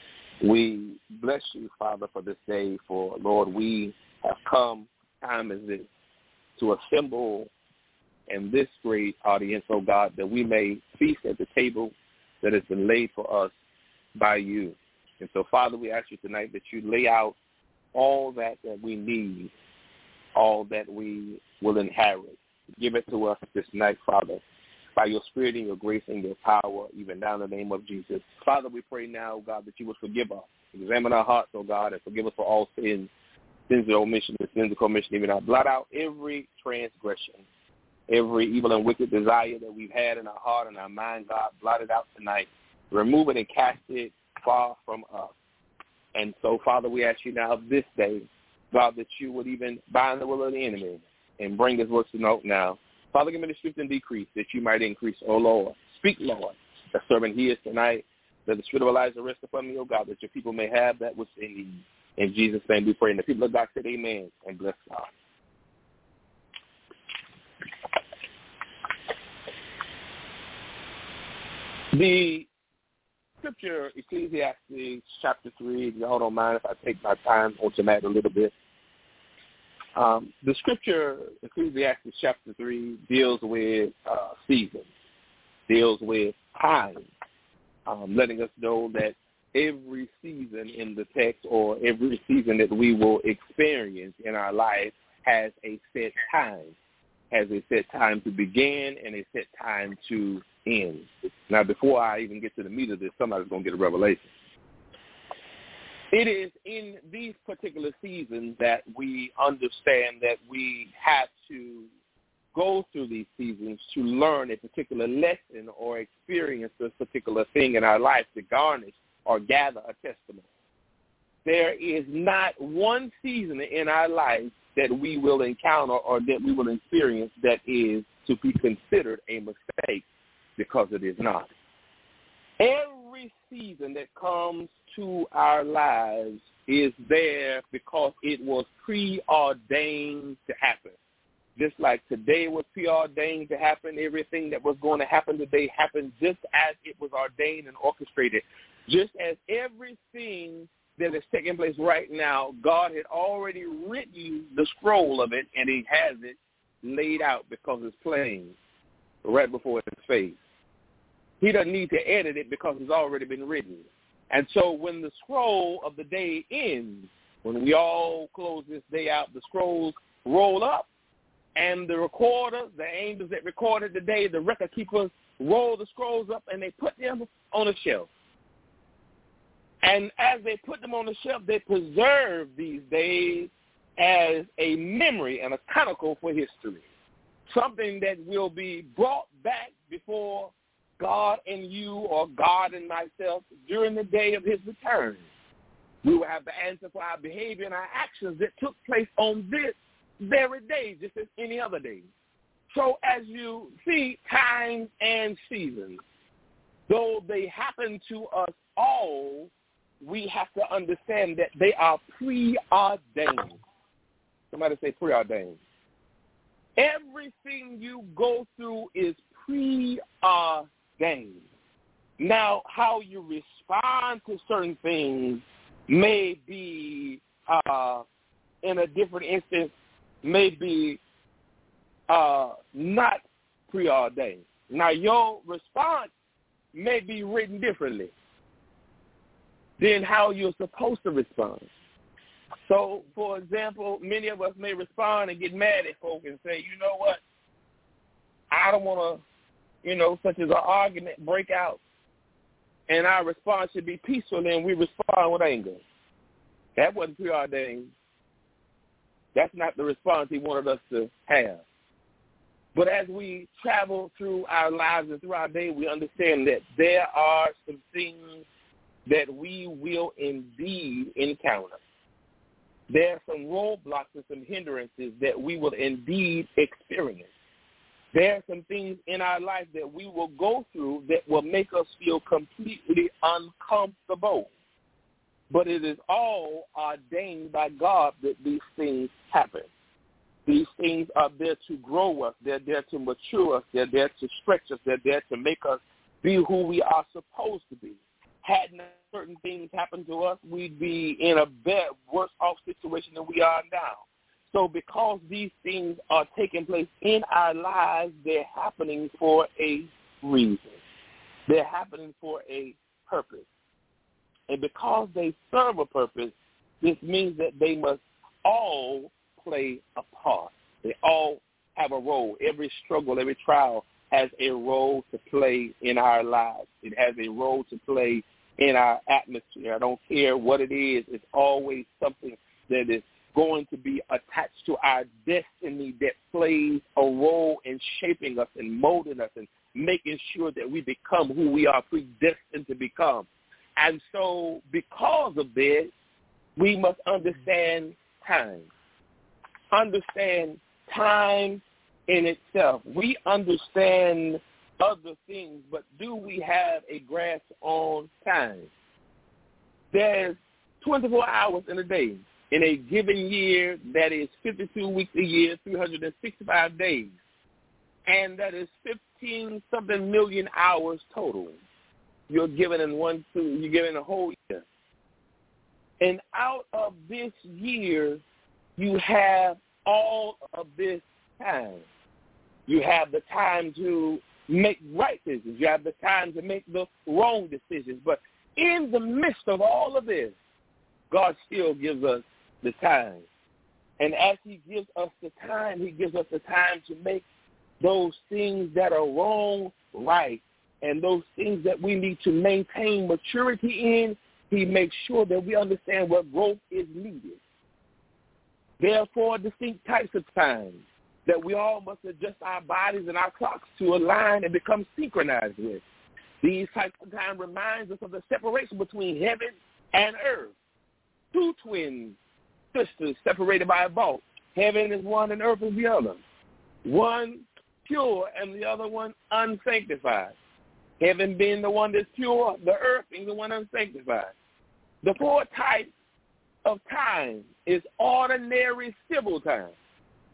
We bless you, Father, for this day, for, Lord, we have come, time as this, to assemble in this great audience, O God, that we may feast at the table that has been laid for us by you. And so, Father, we ask you tonight that you lay out all that we need, all that we will inherit. Give it to us this night, Father, by your spirit and your grace and your power, even down in the name of Jesus. Father, we pray now, God, that you would forgive us. Examine our hearts, oh God, and forgive us for all sins, sins of omission and sins of commission, even now. Blot out every transgression, every evil and wicked desire that we've had in our heart and our mind, God, blot it out tonight. Remove it and cast it far from us. And so, Father, we ask you now this day, God, that you would even bind the will of the enemy and bring his works to naught now. Father, give me the strength and decrease that you might increase, O Lord. Speak, Lord. The servant hears tonight. Let the spirit of Elijah rest upon me, O God, that your people may have that which they need. In Jesus' name we pray. And the people of God said amen and bless God. The scripture, Ecclesiastes chapter 3, if y'all don't mind if I take my time on tonight a little bit. The scripture, Ecclesiastes chapter 3, deals with seasons, deals with time, letting us know that every season in the text or every season that we will experience in our life has a set time, has a set time to begin and a set time to end. Now, before I even get to the meat of this, somebody's going to get a revelation. It is in these particular seasons that we understand that we have to go through these seasons to learn a particular lesson or experience a particular thing in our life to garnish or gather a testimony. There is not one season in our life that we will encounter or that we will experience that is to be considered a mistake, because it is not. Every season that comes to our lives is there because it was preordained to happen. Just like today was preordained to happen, everything that was going to happen today happened just as it was ordained and orchestrated. Just as everything that is taking place right now, God had already written the scroll of it, and he has it laid out because it's plain right before his face. He doesn't need to edit it because it's already been written. And so when the scroll of the day ends, when we all close this day out, the scrolls roll up, and the recorders, the angels that recorded the day, the record keepers, roll the scrolls up, and they put them on a shelf. And as they put them on the shelf, they preserve these days as a memory and a chronicle for history, something that will be brought back before God and you or God and myself during the day of his return. We will have the answer for our behavior and our actions that took place on this very day, just as any other day. So as you see, times and seasons, though they happen to us all, we have to understand that they are preordained. Somebody say preordained. Everything you go through is preordained. Now, how you respond to certain things may be, in a different instance, may be not preordained. Now, your response may be written differently than how you're supposed to respond. So, for example, many of us may respond and get mad at folk and say, you know what, I don't want to, such as an argument break out, and our response should be peaceful, and we respond with anger. That wasn't preordained. That's not the response he wanted us to have. But as we travel through our lives and through our day, we understand that there are some things that we will indeed encounter. There are some roadblocks and some hindrances that we will indeed experience. There are some things in our life that we will go through that will make us feel completely uncomfortable. But it is all ordained by God that these things happen. These things are there to grow us. They're there to mature us. They're there to stretch us. They're there to make us be who we are supposed to be. Had not certain things happened to us, we'd be in a worse off situation than we are now. So because these things are taking place in our lives, they're happening for a reason. They're happening for a purpose. And because they serve a purpose, this means that they must all play a part. They all have a role. Every struggle, every trial has a role to play in our lives. It has a role to play in our atmosphere. I don't care what it is. It's always something that is going to be attached to our destiny that plays a role in shaping us and molding us and making sure that we become who we are predestined to become. And so because of this, we must understand time. Understand time in itself. We understand other things, but do we have a grasp on time? There's 24 hours in a day. In a given year, that is 52 weeks a year, 365 days. And that is 15-something million hours total. You're given you're given a whole year. And out of this year, you have all of this time. You have the time to make right decisions. You have the time to make the wrong decisions. But in the midst of all of this, God still gives us the time. And as he gives us the time, he gives us the time to make those things that are wrong right. And those things that we need to maintain maturity in, he makes sure that we understand what growth is needed. There are 4 distinct types of time that we all must adjust our bodies and our clocks to align and become synchronized with. These types of time reminds us of the separation between heaven and earth. 2 twin sisters separated by a vault. Heaven is one and earth is the other. One pure and the other one unsanctified. Heaven being the one that's pure, the earth being the one unsanctified. The 4 types of time is ordinary civil time.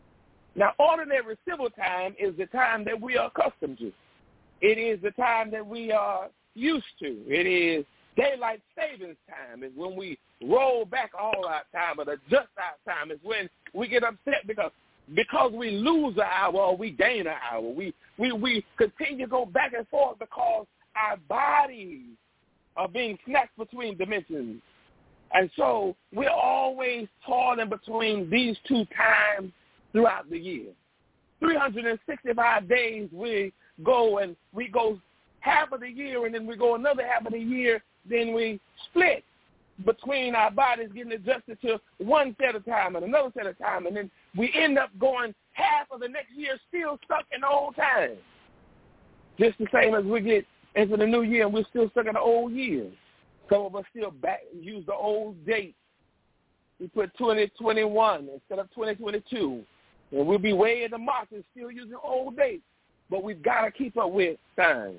Now, ordinary civil time is the time that we are accustomed to. It is the time that we are used to. It is daylight savings time. It's when we roll back all our time or adjust our time. It's when we get upset because we lose an hour or we gain an hour. We continue to go back and forth because our bodies are being snatched between dimensions. And so we're always toiling between these two times throughout the year. 365 days we go half of the year, and then we go another half of the year, then we split between our bodies getting adjusted to one set of time and another set of time, and then we end up going half of the next year still stuck in the old time. Just the same as we get into the new year and we're still stuck in the old year. Some of us still use the old date. We put 2021 instead of 2022. And we'll be way into March and still using old dates. But we've got to keep up with time.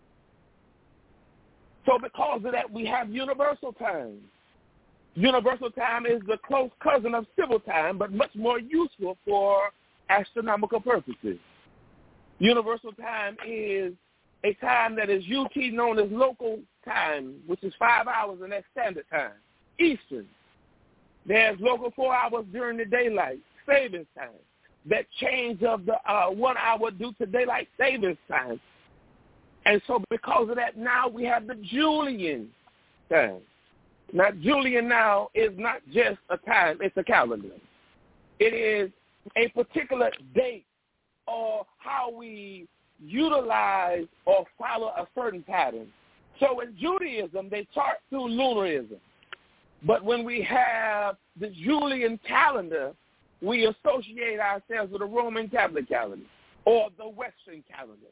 So because of that, we have universal time. Universal time is the close cousin of civil time, but much more useful for astronomical purposes. Universal time is a time that is UT known as local time, which is 5 hours, and that's standard time, Eastern. There's local 4 hours during the daylight savings time. That change of the 1 hour due to daylight savings time. And so because of that, now we have the Julian time. Now, Julian now is not just a time, it's a calendar. It is a particular date or how we utilize or follow a certain pattern. So in Judaism, they chart through lunarism. But when we have the Julian calendar, we associate ourselves with the Roman Catholic calendar or the Western calendar.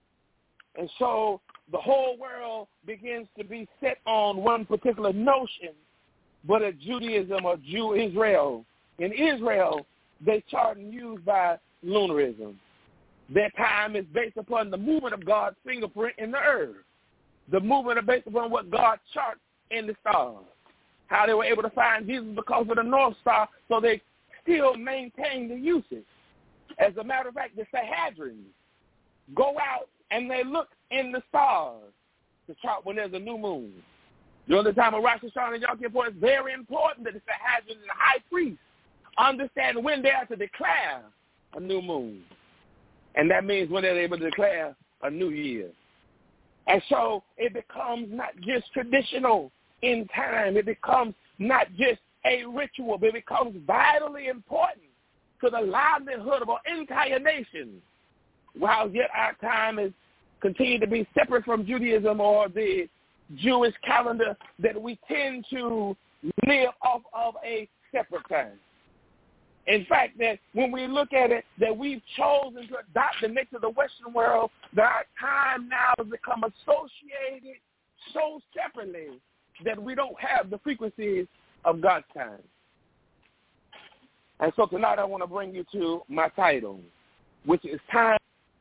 And so the whole world begins to be set on one particular notion, but a Judaism or Israel. In Israel, they chart and use by lunarism. Their time is based upon the movement of God's fingerprint in the earth. The movement is based upon what God charts in the stars. How they were able to find Jesus because of the North Star, so they still maintain the usage. As a matter of fact, the Sahadrins go out and they look in the stars to chart when there's a new moon. During the time of Rosh Hashanah and Yom Kippur, it's very important that the Sahadrins and the high priest understand when they are to declare a new moon. And that means when they're able to declare a new year. And so it becomes not just traditional in time. It becomes not just a ritual, but it becomes vitally important to the livelihood of an entire nation. While yet our time is continued to be separate from Judaism or the Jewish calendar, that we tend to live off of a separate time. In fact, that when we look at it, that we've chosen to adopt the nature of the Western world, that our time now has become associated so separately that we don't have the frequencies of God's time. And so tonight I want to bring you to my title, which is Time.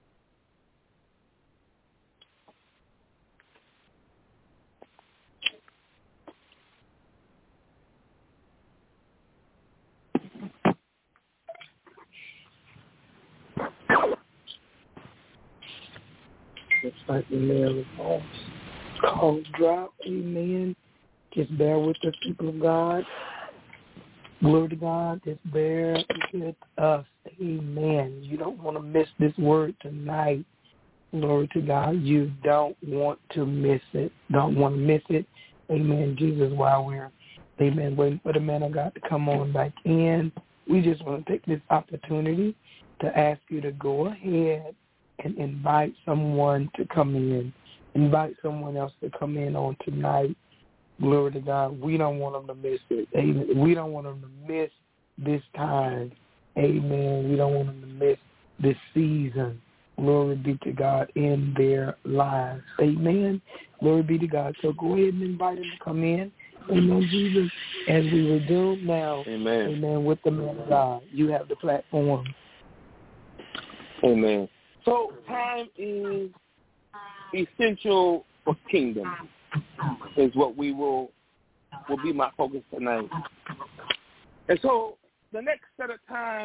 Just like the mail calls drop, amen. Just bear with the people of God. Glory to God, just bear with us, amen. You don't want to miss this word tonight. Glory to God. You don't want to miss it. Don't want to miss it. Amen. Jesus, while we're, amen, waiting for the man of God to come on back in, we just want to take this opportunity to ask you to go ahead and invite someone to come in. Invite someone else to come in on tonight. Glory to God. We don't want them to miss it. Amen. We don't want them to miss this time. Amen. We don't want them to miss this season. Glory be to God in their lives. Amen. Glory be to God. So go ahead and invite them to come in. Amen, Jesus. As we resume now, amen. Amen, with the man of God. You have the platform. Amen. So time is essential for kingdom, is what will be my focus tonight. And so the next set of time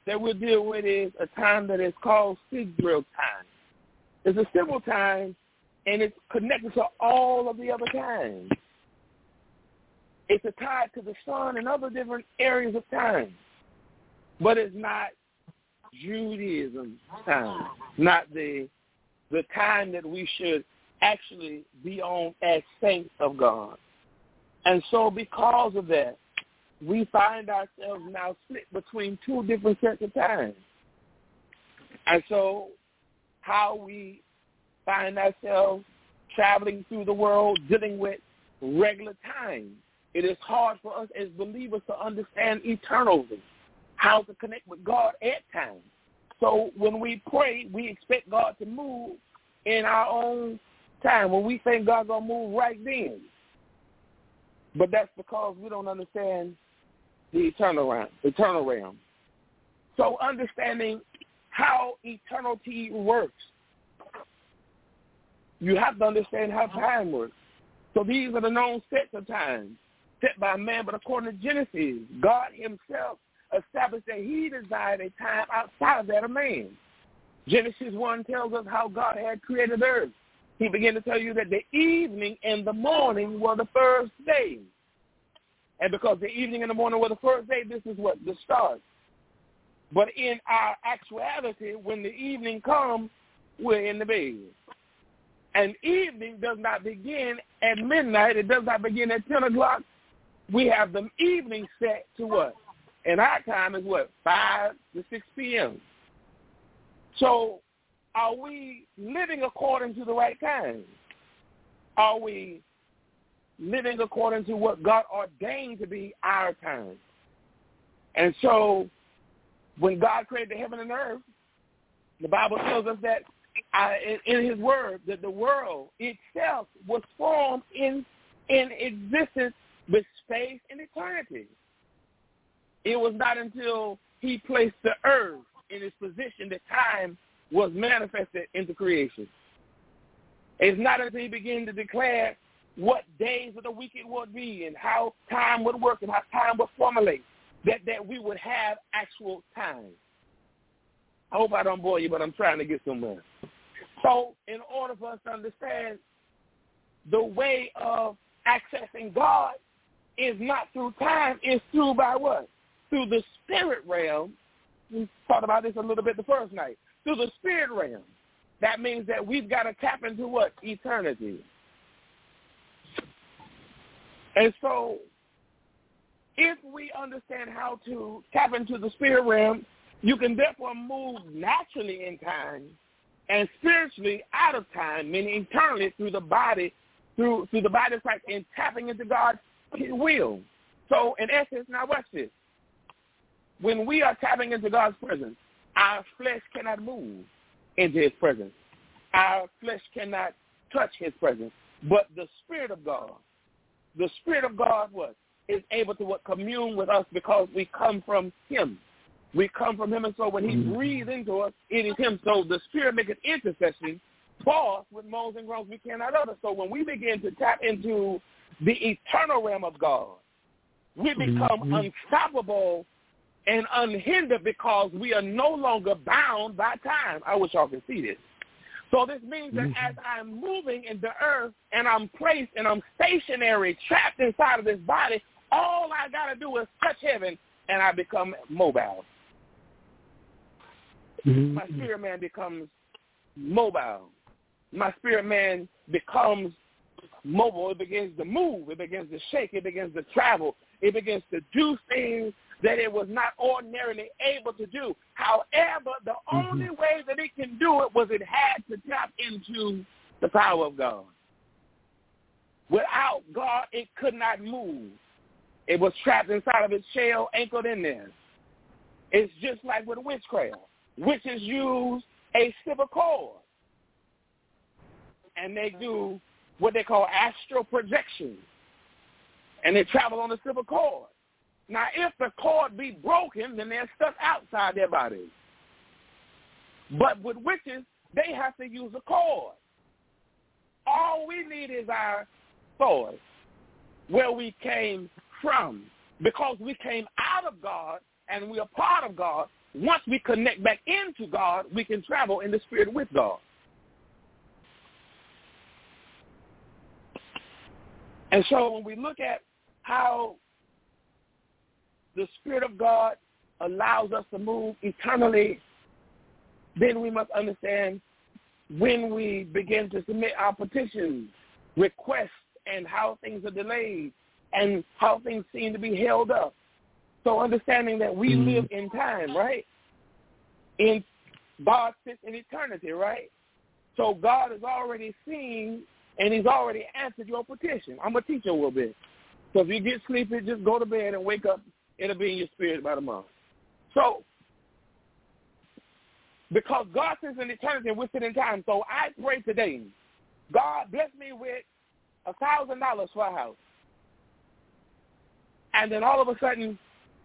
that we'll deal with is a time that is called Sidereal time. It's a simple time, and it's connected to all of the other times. It's tied to the sun and other different areas of time. But it's not Judaism time, not the time that we should actually be on as saints of God. And so because of that, we find ourselves now split between two different sets of time. And so how we find ourselves traveling through the world, dealing with regular time, it is hard for us as believers to understand eternally how to connect with God at times. So when we pray, we expect God to move in our own time. When we think God's going to move right then. But that's because we don't understand the eternal realm. So understanding how eternity works, you have to understand how time works. So these are the known sets of time set by man, but according to Genesis, God himself established that he desired a time outside of that of man. Genesis 1 tells us how God had created the earth. He began to tell you that the evening and the morning were the first day. And because the evening and the morning were the first day, this is what? The start. But in our actuality, when the evening comes, we're in the bed. And evening does not begin at midnight. It does not begin at 10 o'clock. We have the evening set to what? And our time is what? 5 to 6 p.m. So are we living according to the right time? Are we living according to what God ordained to be our time? And so when God created the heaven and earth, the Bible tells us that in his word, that the world itself was formed in existence with space and eternity. It was not until he placed the earth in its position that time was manifested into creation. It's not until he began to declare what days of the week it would be and how time would work and how time would formulate that we would have actual time. I hope I don't bore you, but I'm trying to get somewhere. So in order for us to understand the way of accessing God is not through time, it's through by what? Through the spirit realm. We talked about this a little bit the first night. Through the spirit realm. That means that we've got to tap into what? Eternity. And so if we understand how to tap into the spirit realm, you can therefore move naturally in time and spiritually out of time, meaning eternally through the body, through the body of Christ, and tapping into God's will. So in essence, now watch this. When we are tapping into God's presence, our flesh cannot move into his presence. Our flesh cannot touch his presence. But the Spirit of God, what? Is able to what? Commune with us because we come from him. We come from him, and so when he breathes into us, it is him. So the Spirit makes an intercession for us with moans and groans we cannot utter. So when we begin to tap into the eternal realm of God, we become unstoppable and unhindered because we are no longer bound by time. I wish y'all could see this. So this means that as I'm moving in the earth and I'm placed and I'm stationary, trapped inside of this body, all I got to do is touch heaven and I become mobile. My spirit man becomes mobile. My spirit man becomes mobile. It begins to move. It begins to shake. It begins to travel. It begins to do things that it was not ordinarily able to do. However, the only way that it can do it was it had to tap into the power of God. Without God, it could not move. It was trapped inside of its shell, anchored in there. It's just like with witchcraft. Witches use a silver cord, and they do what they call astral projection, and they travel on the silver cord. Now, if the cord be broken, then they're stuck outside their bodies. But with witches, they have to use a cord. All we need is our source, where we came from. Because we came out of God and we are part of God, once we connect back into God, we can travel in the Spirit with God. And so when we look at how the Spirit of God allows us to move eternally, then we must understand when we begin to submit our petitions, requests, and how things are delayed and how things seem to be held up. So understanding that we live in time, right? God sits in eternity, right? So God has already seen and he's already answered your petition. I'm going to teach you a little bit. So if you get sleepy, just go to bed and wake up. It'll be in your spirit about a month. So because God sits in eternity and we sit in time, so I pray today, God bless me with $1,000 for a house. And then all of a sudden,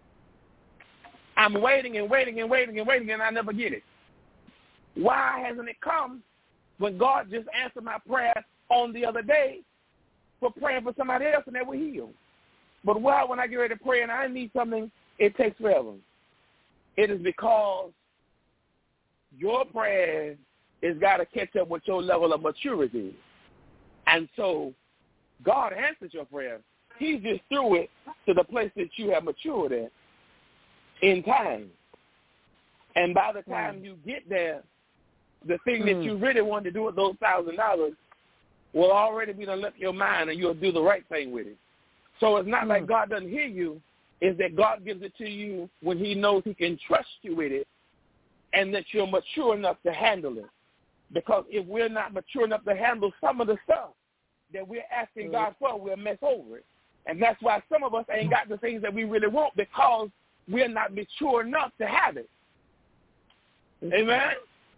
I'm waiting and waiting and waiting and waiting, and I never get it. Why hasn't it come when God just answered my prayer on the other day for praying for somebody else and they were healed? But why, when I get ready to pray and I need something, it takes forever? It is because your prayer has got to catch up with your level of maturity. And so God answers your prayer. He just threw it to the place that you have matured at in time. And by the time you get there, the thing that you really want to do with those $1,000 will already be done left your mind, and you'll do the right thing with it. So it's not like God doesn't hear you. It's that God gives it to you when he knows he can trust you with it and that you're mature enough to handle it. Because if we're not mature enough to handle some of the stuff that we're asking God for, we'll mess over it. And that's why some of us ain't got the things that we really want, because we're not mature enough to have it. Amen?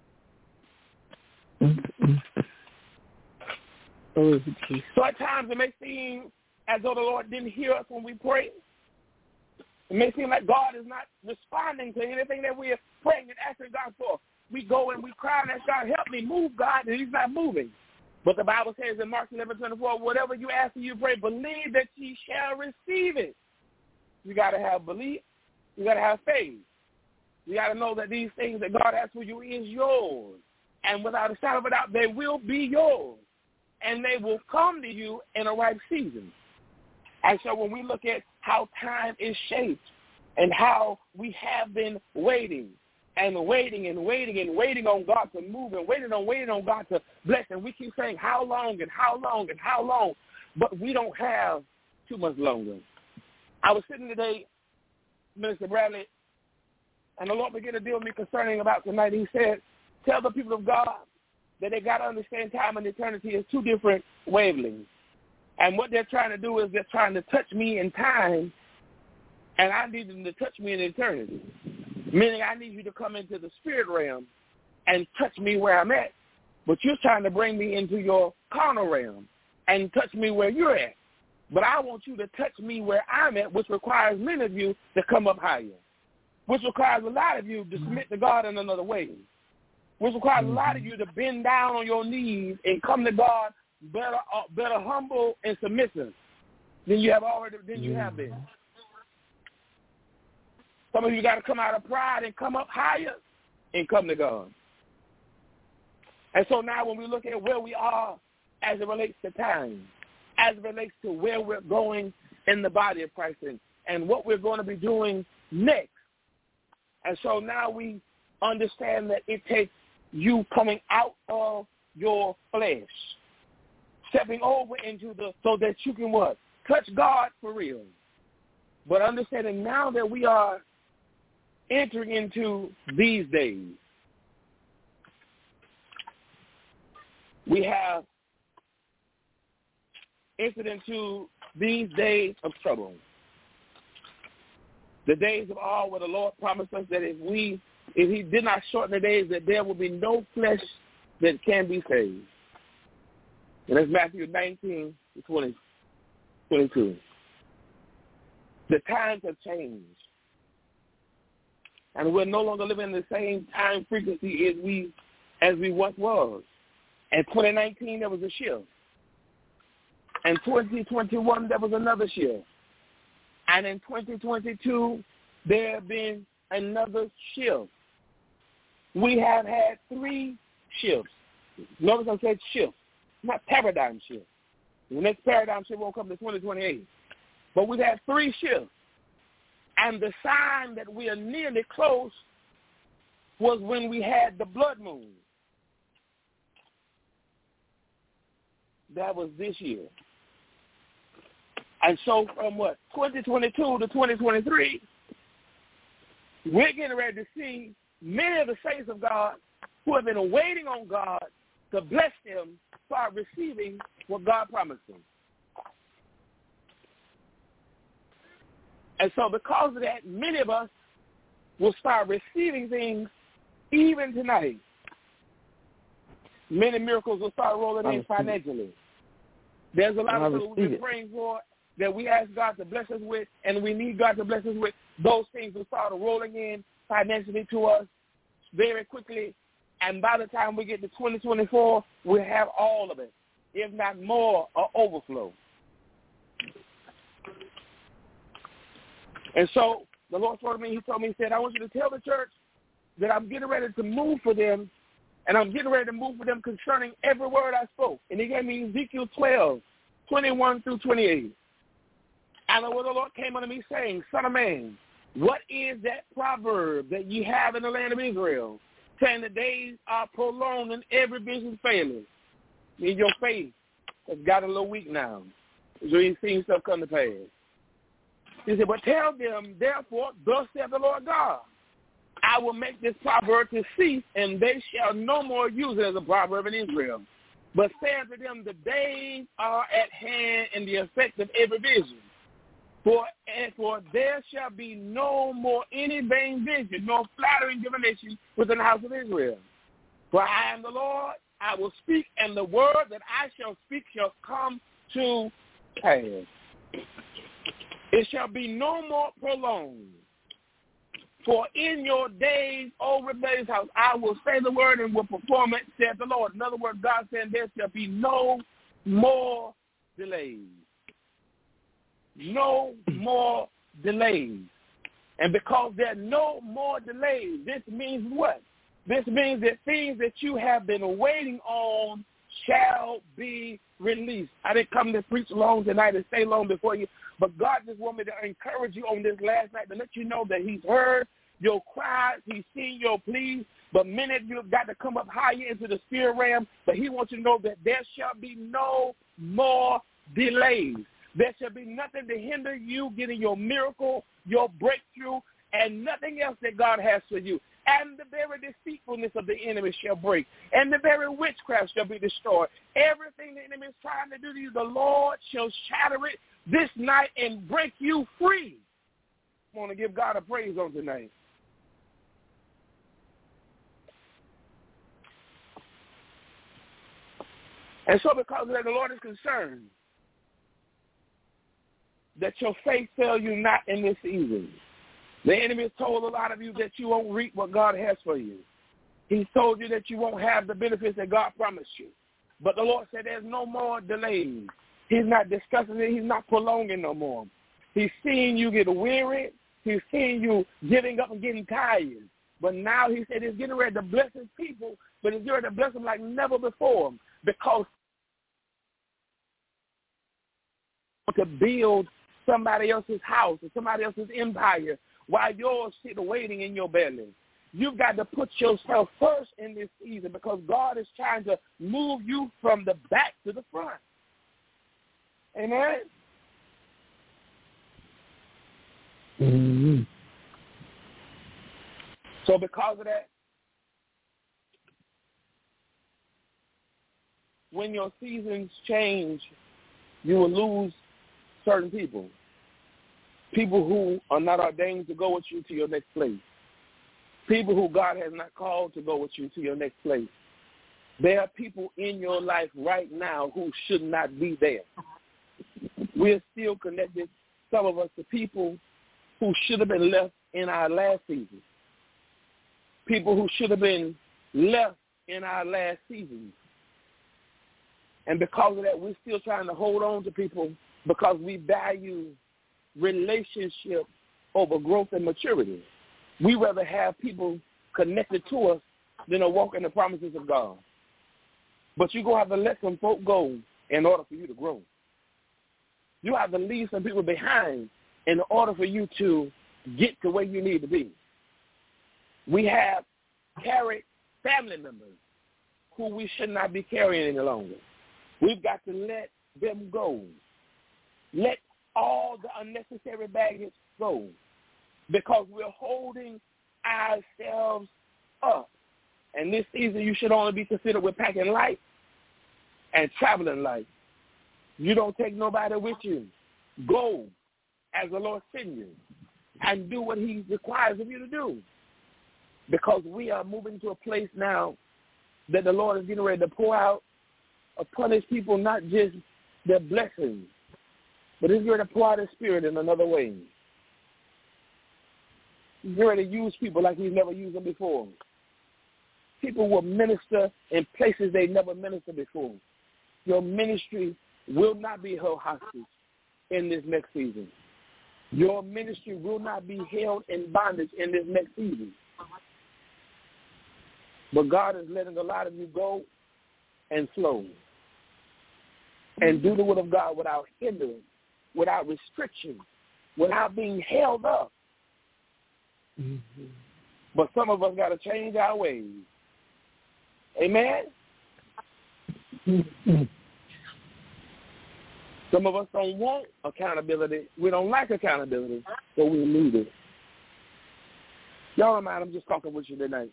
So at times it may seem as though the Lord didn't hear us when we pray. It may seem like God is not responding to anything that we are praying and asking God for. We go and we cry and ask God, help me move, God, and he's not moving. But the Bible says in Mark 11:24, whatever you ask and you pray, believe that ye shall receive it. You got to have belief. You got to have faith. You got to know that these things that God has for you is yours. And without a shadow of a doubt, they will be yours. And they will come to you in a right season. And so when we look at how time is shaped and how we have been waiting and waiting and waiting and waiting on God to move and waiting on God to bless, and we keep saying how long and how long and how long, but we don't have too much longer. I was sitting today, Minister Bradley, and the Lord began to deal with me concerning about tonight. He said, tell the people of God that they got to understand time and eternity is two different wavelengths. And what they're trying to do is they're trying to touch me in time, and I need them to touch me in eternity. Meaning I need you to come into the spirit realm and touch me where I'm at. But you're trying to bring me into your carnal realm and touch me where you're at. But I want you to touch me where I'm at, which requires many of you to come up higher, which requires a lot of you to submit to God in another way, which requires a lot of you to bend down on your knees and come to God better humble and submissive than you have been. Some of you got to come out of pride and come up higher and come to God. And so now when we look at where we are as it relates to time, as it relates to where we're going in the body of Christ and what we're going to be doing next. And so now we understand that it takes you coming out of your flesh, stepping over into so that you can what? Touch God for real. But understanding now that we are entering into these days, we have entered into these days of trouble. The days of all where the Lord promised us that if he did not shorten the days, that there will be no flesh that can be saved. And that's Matthew 19:22. The times have changed. And we're no longer living in the same time frequency as we once was. In 2019, there was a shift. In 2021, there was another shift. And in 2022, there have been another shift. We have had 3 shifts. Notice I said shift, not paradigm shift. The next paradigm shift won't come to 2028. But we've had 3 shifts. And the sign that we are nearly close was when we had the blood moon. That was this year. And so from 2022 to 2023, we're getting ready to see many of the saints of God who have been waiting on God to bless them start receiving what God promised them. And so because of that, many of us will start receiving things even tonight. Many miracles will start rolling in financially. There's a lot of things we've been praying for that we ask God to bless us with, and we need God to bless us with. Those things will start rolling in financially to us very quickly. And by the time we get to 2024, we'll have all of it, if not more, or overflow. And so the Lord told me, he said, I want you to tell the church that I'm getting ready to move for them, and I'm getting ready to move for them concerning every word I spoke. And he gave me Ezekiel 12, 21 through 28. And the word of the Lord came unto me saying, Son of man, what is that proverb that you have in the land of Israel, saying the days are prolonged and every vision faileth? In your faith has got a little weak now. So you've seen stuff come to pass. He said, but tell them, therefore, thus saith the Lord God, I will make this proverb to cease, and they shall no more use it as a proverb in Israel. But say unto them, the days are at hand in the effect of every vision. For there shall be no more any vain vision, nor flattering divination within the house of Israel. For I am the Lord, I will speak, and the word that I shall speak shall come to pass. It shall be no more prolonged. For in your days, O rebellious house, I will say the word and will perform it, saith the Lord. In other words, God said there shall be no more delays. No more delays. And because there are no more delays, this means what? This means that things that you have been waiting on shall be released. I didn't come to preach long tonight and stay long before you, but God just wanted me to encourage you on this last night to let you know that he's heard your cries, he's seen your pleas, but many of you have got to come up higher into the spirit realm, but he wants you to know that there shall be no more delays. There shall be nothing to hinder you getting your miracle, your breakthrough, and nothing else that God has for you. And the very deceitfulness of the enemy shall break, and the very witchcraft shall be destroyed. Everything the enemy is trying to do to you, the Lord shall shatter it this night and break you free. I want to give God a praise on tonight. And so because of that, the Lord is concerned that your faith fail you not in this season. The enemy has told a lot of you that you won't reap what God has for you. He's told you that you won't have the benefits that God promised you. But the Lord said there's no more delays. He's not discussing it. He's not prolonging no more. He's seeing you get weary. He's seeing you giving up and getting tired. But now he said he's getting ready to bless his people, but he's getting ready to bless them like never before, because to build somebody else's house or somebody else's empire while yours sitting waiting in your belly. You've got to put yourself first in this season, because God is trying to move you from the back to the front. Amen? Mm-hmm. So because of that, when your seasons change, you will lose certain people. People who are not ordained to go with you to your next place. People who God has not called to go with you to your next place. There are people in your life right now who should not be there. We're still connected, some of us, to people who should have been left in our last season. People who should have been left in our last season. And because of that, we're still trying to hold on to people because we value relationship over growth and maturity. We rather have people connected to us than to walk in the promises of God. But you're going to have to let some folk go in order for you to grow. You have to leave some people behind in order for you to get to where you need to be. We have carried family members who we should not be carrying any longer. We've got to let them go. Let all the unnecessary baggage go, because we're holding ourselves up. And this season, you should only be considered with packing light and traveling light. You don't take nobody with you. Go as the Lord sends you and do what he requires of you to do, because we are moving to a place now that the Lord is getting ready to pour out upon his people, not just their blessings, but he's ready to pour out his spirit in another way. He's ready to use people like he's never used them before. People will minister in places they never ministered before. Your ministry will not be held hostage in this next season. Your ministry will not be held in bondage in this next season. But God is letting a lot of you go and flow and do the will of God without hindrance, without restriction, without being held up. Mm-hmm. But some of us got to change our ways. Amen? Mm-hmm. Some of us don't want accountability. We don't like accountability, so we need it. Y'all don't mind, I'm just talking with you tonight.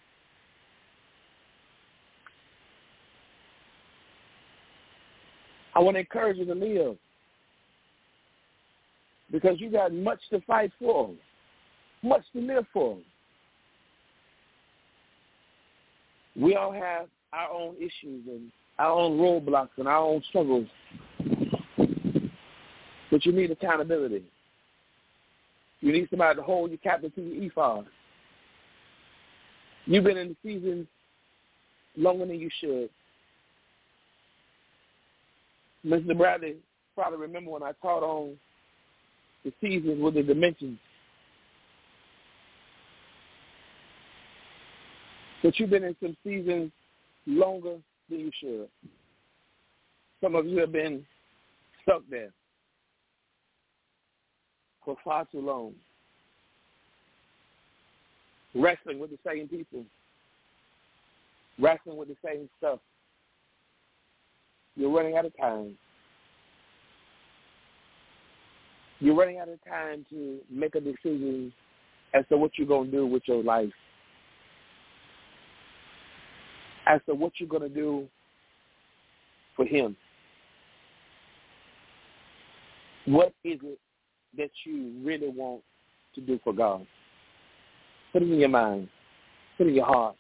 I want to encourage you to live, because you got much to fight for, much to live for. We all have our own issues and our own roadblocks and our own struggles, but you need accountability. You need somebody to hold you captive to your ephod. You've been in the season longer than you should. Mr. Bradley probably remember when I taught on the seasons with the dimensions. But you've been in some seasons longer than you should. Some of you have been stuck there for far too long, wrestling with the same people, wrestling with the same stuff. You're running out of time. You're running out of time to make a decision as to what you're going to do with your life, as to what you're going to do for him. What is it that you really want to do for God? Put it in your mind. Put it in your heart.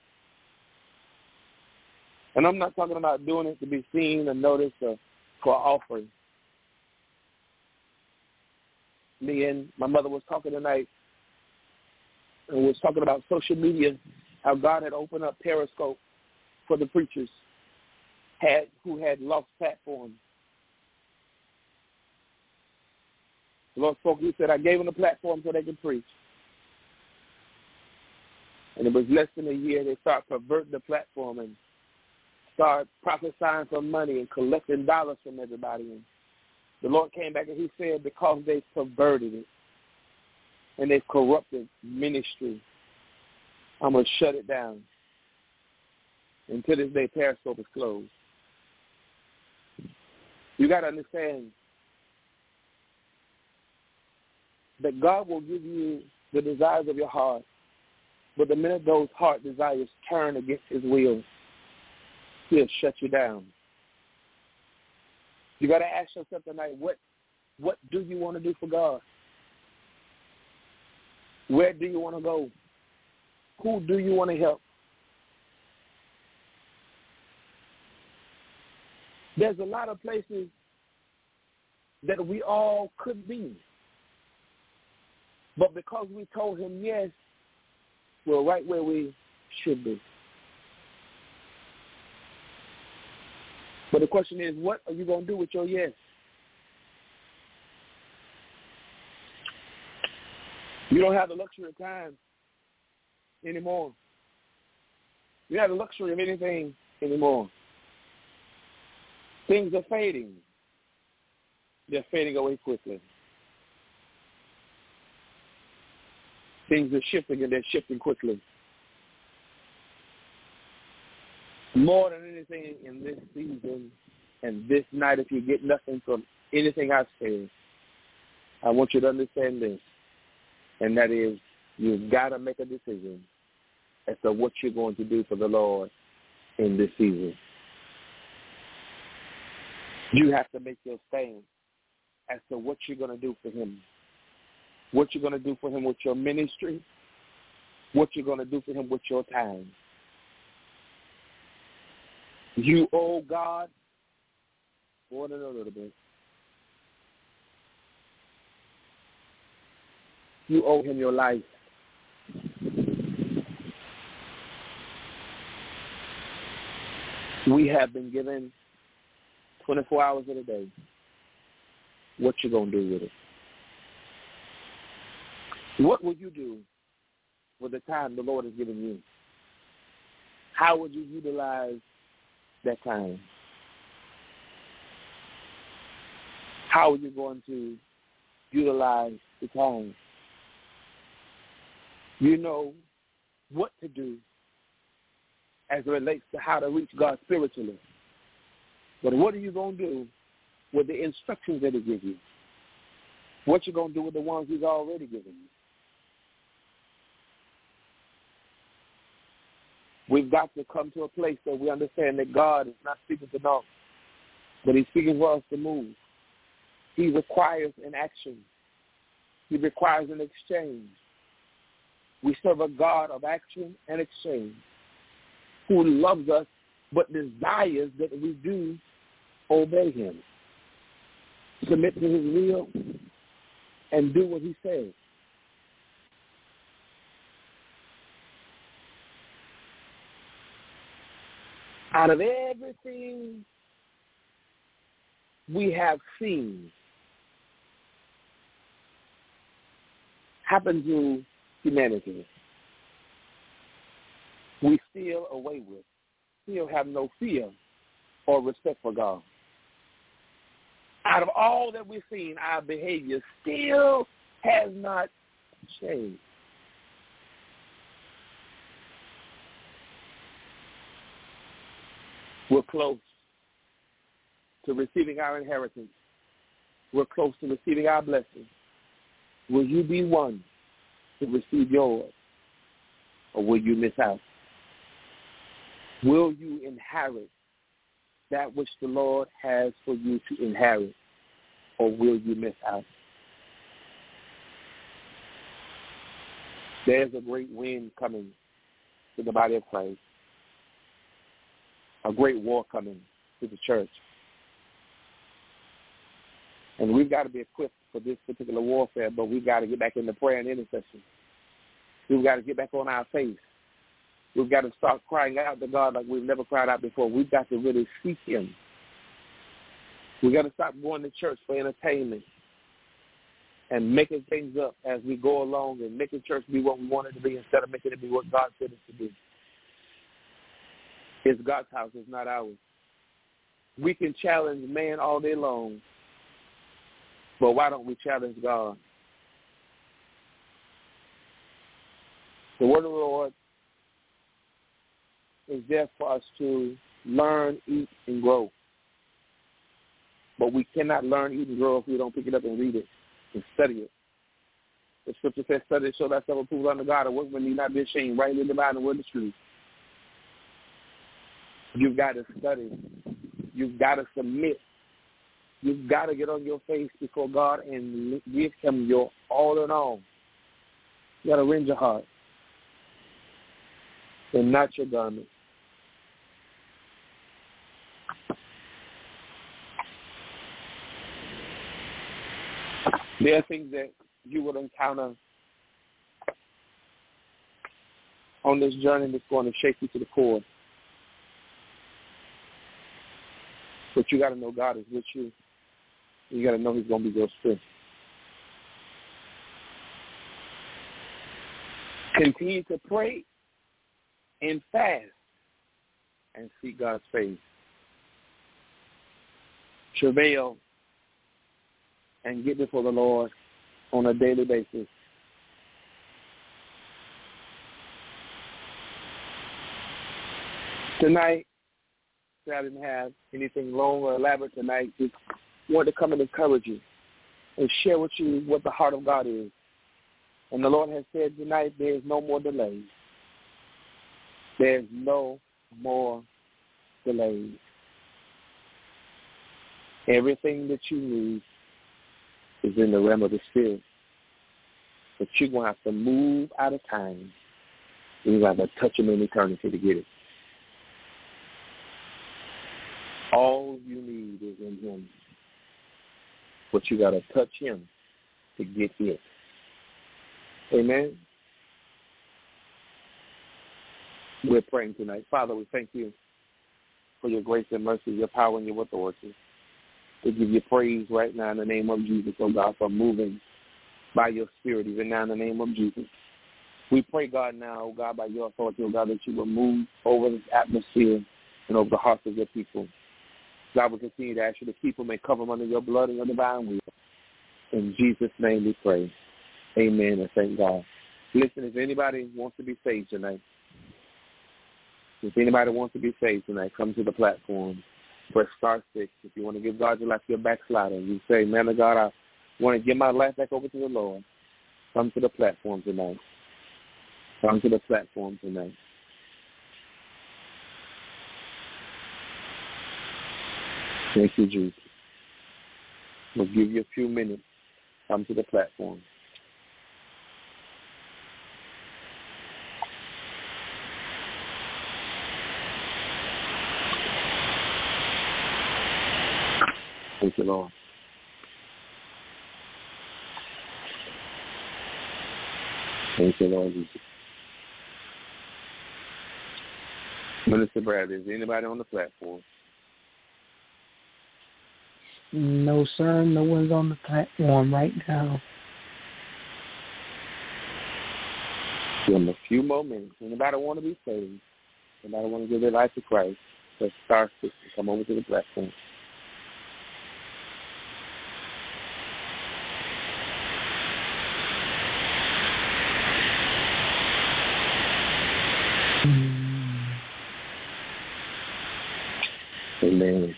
And I'm not talking about doing it to be seen or noticed or for offering. Me and my mother was talking tonight, and we was talking about social media, how God had opened up Periscope for the preachers who had lost platforms. The Lord spoke, he said, I gave them a platform so they could preach. And it was less than a year, they started perverting the platform and start prophesying for money and collecting dollars from everybody. And the Lord came back and he said, because they perverted it and they've corrupted ministry, I'm going to shut it down. And to this day, Periscope is closed. You got to understand that God will give you the desires of your heart, but the minute those heart desires turn against his will, he'll shut you down. You got to ask yourself tonight, what do you want to do for God? Where do you want to go? Who do you want to help? There's a lot of places that we all could be. But because we told him yes, we're right where we should be. But the question is, what are you going to do with your yes? You don't have the luxury of time anymore. You have the luxury of anything anymore. Things are fading. They're fading away quickly. Things are shifting, and they're shifting quickly. More than anything in this season and this night, if you get nothing from anything I've said, I want you to understand this, and that is you've got to make a decision as to what you're going to do for the Lord in this season. You have to make your stand as to what you're going to do for him, what you're going to do for him with your ministry, what you're going to do for him with your time. You owe God more than a little bit. You owe him your life. We have been given 24 hours of the day. What you going to do with it? What will you do with the time the Lord has given you? How would you utilize that time? How are you going to utilize the time? You know what to do as it relates to how to reach God spiritually. But what are you going to do with the instructions that he gives you? What you going to do with the ones he's already given you? We've got to come to a place that we understand that God is not speaking to know, but he's speaking for us to move. He requires an action. He requires an exchange. We serve a God of action and exchange who loves us but desires that we do obey him, submit to his will, and do what he says. Out of everything we have seen happen to humanity, we still away with, still have no fear or respect for God. Out of all that we've seen, our behavior still has not changed. We're close to receiving our inheritance. We're close to receiving our blessing. Will you be one to receive yours, or will you miss out? Will you inherit that which the Lord has for you to inherit, or will you miss out? There's a great wind coming to the body of Christ. A great war coming to the church. And we've got to be equipped for this particular warfare, but we've got to get back into prayer and intercession. We've got to get back on our face. We've got to start crying out to God like we've never cried out before. We've got to really seek him. We've got to stop going to church for entertainment and making things up as we go along and making church be what we want it to be instead of making it be what God said it to be. It's God's house, it's not ours. We can challenge man all day long, but why don't we challenge God? The word of the Lord is there for us to learn, eat, and grow. But we cannot learn, eat, and grow if we don't pick it up and read it and study it. The scripture says, study it, show thyself approved unto God, and workman need not be ashamed, rightly dividing the word of truth. You've got to study. You've got to submit. You've got to get on your face before God and give him your all in all. You got to rend your heart and not your garment. There are things that you will encounter on this journey that's going to shake you to the core. But you got to know God is with you. You got to know he's going to be your strength. Continue to pray and fast and seek God's face. Travail and get before the Lord on a daily basis. Tonight, I didn't have anything long or elaborate tonight. Just wanted to come and encourage you and share with you what the heart of God is. And the Lord has said tonight, there is no more delays. There's no more delays. Everything that you need is in the realm of the Spirit. But you're going to have to move out of time. You're going to have to touch Him in eternity to get it. All you need is in Him. But you got to touch Him to get it. Amen. We're praying tonight. Father, we thank you for your grace and mercy, your power and your authority. We give you praise right now in the name of Jesus, oh God, for moving by your Spirit, even now in the name of Jesus. We pray, God, now, oh God, by your authority, oh God, that you will move over this atmosphere and over the hearts of your people. God, we continue to ask you to keep them and cover them under your blood and your divine will. In Jesus' name we pray. Amen and thank God. Listen, if anybody wants to be saved tonight, come to the platform. Press star 6. If you want to give God your life, you're a backslider. You say, man of God, I want to give my life back over to the Lord. Come to the platform tonight. Come to the platform tonight. Thank you, Jesus. We'll give you a few minutes. Come to the platform. Thank you, Lord. Thank you, Lord Jesus. Minister Bradley, is anybody on the platform? No, sir. No one's on the platform right now. Give them a few more minutes. Anybody want to be saved? Anybody want to give their life to Christ? Press star 6 and come over to the platform. Amen.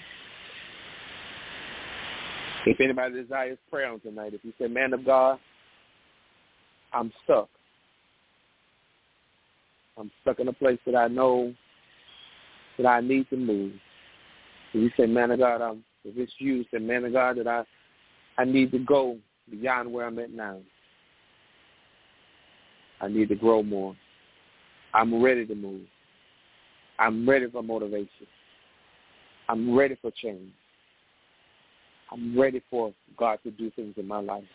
If anybody desires prayer on tonight, if you say, man of God, I'm stuck. I'm stuck in a place that I know that I need to move. If you say, man of God, if it's you, say, man of God, that I need to go beyond where I'm at now. I need to grow more. I'm ready to move. I'm ready for motivation. I'm ready for change. I'm ready for God to do things in my life.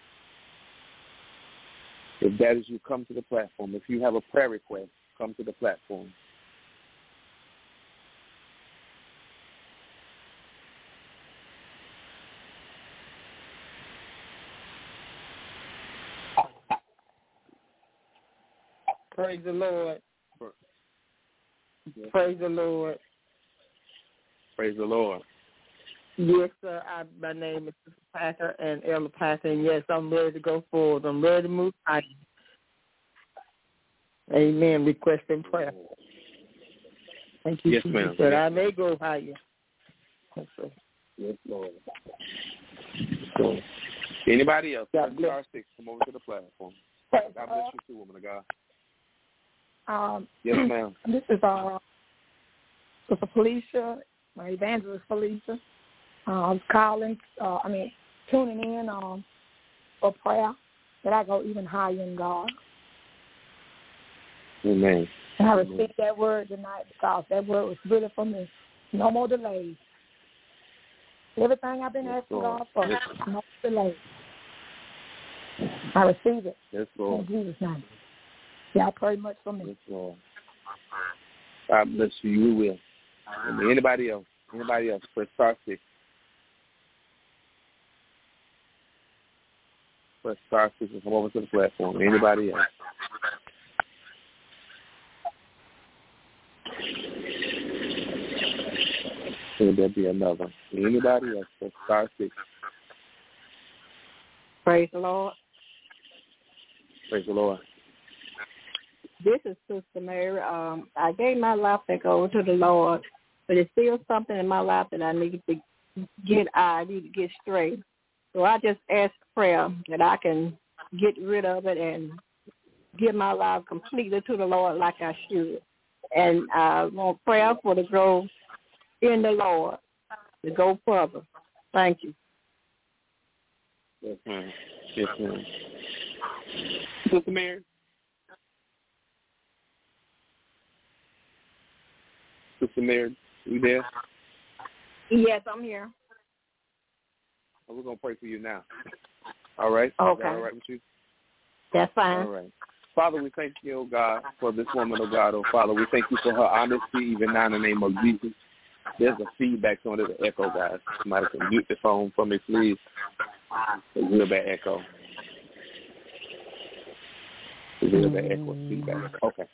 If that is you, come to the platform. If you have a prayer request, come to the platform. Praise the Lord. Praise the Lord. Praise the Lord. Yes, sir. My name is Sister Packer and Elder Packer, and yes, I'm ready to go forward. I'm ready to move higher. Amen. Requesting prayer. Thank you, yes, Jesus, ma'am. that I may go higher. Yes, sir. Yes, Lord. So, anybody else? God bless. Star 6, come over to the platform. God bless you too, woman of God. Yes, ma'am. This is Sister Felicia, my evangelist Felicia. I was tuning in for prayer that I go even higher in God. Amen. And I received that word tonight because that word was really for me. No more delays. Everything I've been asking God for, no delays. I receive it. Yes, Lord. In Jesus' name. Y'all pray much for me. Yes, Lord. God bless you. You will. Anybody else? Press star 6. Press star 6 and come over to the platform. Anybody else? Will there be another? Anybody else? So star 6. Praise the Lord. Praise the Lord. This is Sister Mary. I gave my life back over to the Lord, but it's still something in my life that I need to get straight. So I just ask prayer that I can get rid of it and give my life completely to the Lord like I should. And I want prayer for the growth in the Lord to go further. Thank you. Yes, ma'am. Yes, ma'am. Sister Mary. Sister Mary, you there? Yes, I'm here. We're going to pray for you now. All right? Okay. Is that all right with you? That's fine. All right. Father, we thank you, oh God, for this woman, oh God. Oh, Father, we thank you for her honesty, even now in the name of Jesus. There's a feedback on it, an echo, guys. Somebody can mute the phone for me, please. It's a real bad echo. It's a real bad echo feedback. Okay.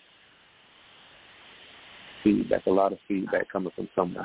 Feedback, a lot of feedback coming from someone.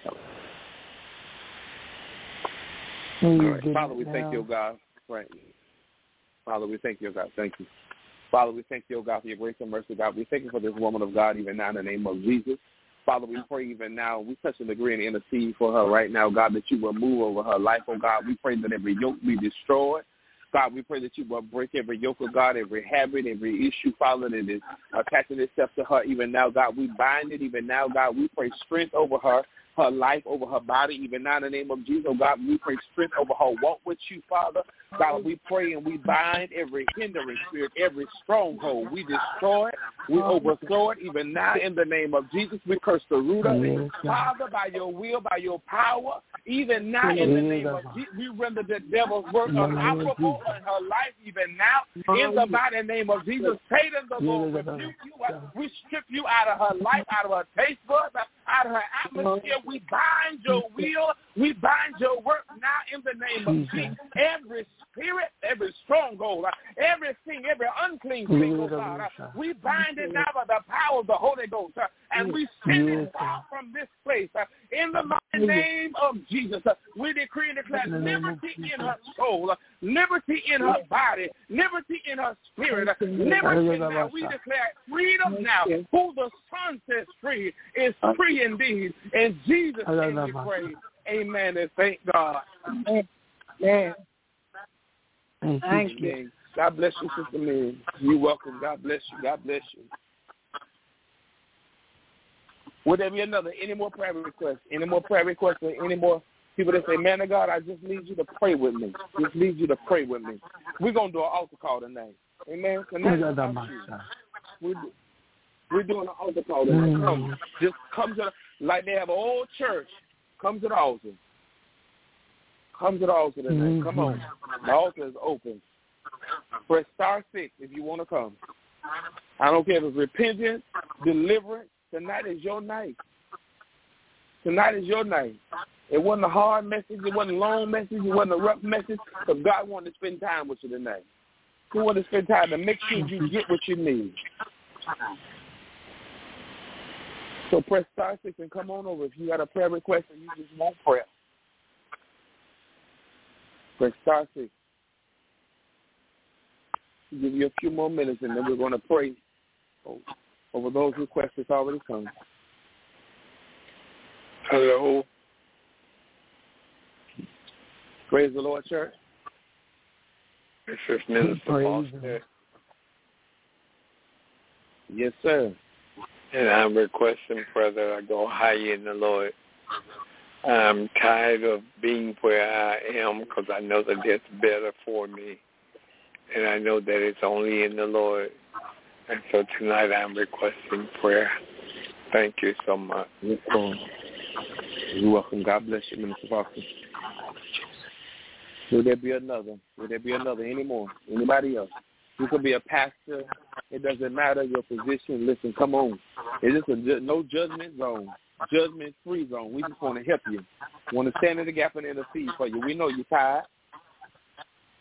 All right. Father, we thank you, oh God. Right. Father, we thank you, oh God. Thank you. Father, we thank you, oh God, for your grace and mercy, God. We thank you for this woman of God even now in the name of Jesus. Father, we pray even now, we touch and agree and intercede for her right now, God, that you will move over her life, oh God. We pray that every yoke be destroyed. God, we pray that you will break every yoke of God, every habit, every issue, Father, that is attaching itself to her even now, God. We bind it even now, God. We pray strength over her life, over her body, even now in the name of Jesus, oh God. We pray strength over her walk with you, Father. God, we pray and we bind every hindering spirit, every stronghold. We destroy it. We overthrow it even now in the name of Jesus. We curse the root of it. Father, by your will, by your power, even now in the name of Jesus, we render the devil's work unoperable in her life even now. In the mighty name of Jesus, Satan, the Lord, rebuke you. We strip you out of her life, out of her taste buds, out of her atmosphere. We bind your will. We bind your work now in the name of Jesus. Every spirit, every stronghold, everything, every unclean thing, oh God, we bind it now by the power of the Holy Ghost, and we send it out from this place. In the mighty name of Jesus, we decree and declare liberty in her soul, liberty in her body, liberty in her spirit, liberty now. We declare freedom now. Who the Son sets free is free indeed. In Jesus' name we pray. Amen and thank God. Amen. Thank you. God bless you, Sister Mary. You're welcome. God bless you. God bless you. Would there be any more prayer requests? Any more prayer requests? Or any more people that say, man of God, I just need you to pray with me. Just need you to pray with me. We're going to do an altar call tonight. Amen. We're doing an altar call tonight. Just come to like they have an old church. Come to the altar. Come to the altar tonight. Come on. The altar is open. Press star 6 if you want to come. I don't care if it's repentance, deliverance. Tonight is your night. Tonight is your night. It wasn't a hard message. It wasn't a long message. It wasn't a rough message. But God wanted to spend time with you tonight. He wanted to spend time to make sure you get what you need. So press star 6 and come on over. If you got a prayer request and you just want prayer, press star 6. We'll give you a few more minutes, and then we're going to pray over those requests that's already come. Hello. Praise the Lord, church. This is Minister Foster. Yes, sir. And I'm requesting prayer that I go higher in the Lord. I'm tired of being where I am because I know that it's better for me. And I know that it's only in the Lord. And so tonight I'm requesting prayer. Thank you so much. You're welcome. God bless you, Minister Foster. Will there be another? Will there be another? Any more? Anybody else? You could be a pastor. It doesn't matter your position. Listen, come on. It's just no judgment zone, judgment-free zone. We just want to help you. We want to stand in the gap and intercede for you. We know you're tired.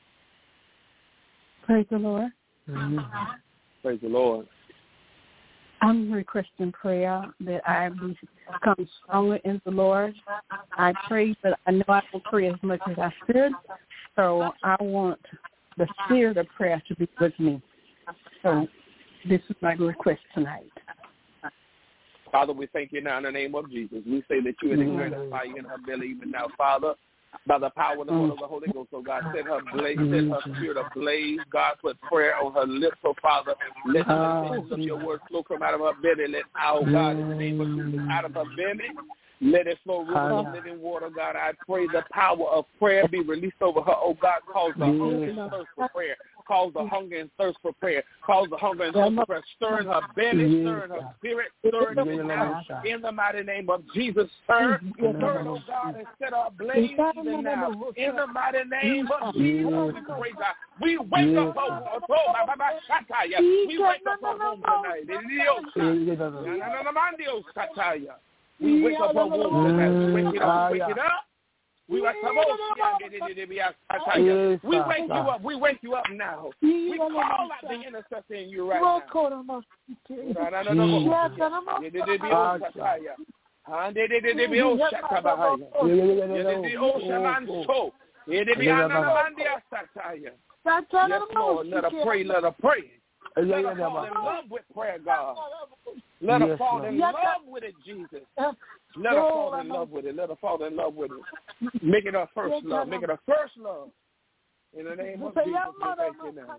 Praise the Lord. Praise the Lord. I'm requesting prayer that I become stronger in the Lord. I pray, but I know I don't pray as much as I should. So I want the spirit of prayer to be with me. So this is my request tonight. Father, we thank you now in the name of Jesus. We say that you are declaring a fire in her belly even now, Father, by the power and the word of the Holy Ghost. So God, set her spirit ablaze. God, put prayer on her lips. So Father, let the messages of your word flow from out of her belly. Let our God, in the name of Jesus, out of her belly, let it flow rivers of living water, God. I pray the power of prayer be released over her. Oh, God, cause the hunger and thirst for prayer. Cause the hunger and thirst for prayer. Cause the hunger and thirst for prayer. Stir in her belly, stir in her spirit, stir in now. In the mighty name of Jesus, stir, oh God, and set her ablaze even now. In the mighty name of Jesus, we pray, God. We wake up, we wake up her home tonight. We wake up our womb tonight. We wake it up. We wake you up. We wake you up now. We call out the intercessor in you right now. Yes, Lord. Let her pray. Let her pray. Let her fall in love with prayer, God. Let her fall in love with it, Jesus. Let her fall in love with it. Let her fall in love with it. Make it her first love. Make it her first love. In the name of Jesus, we thank you now.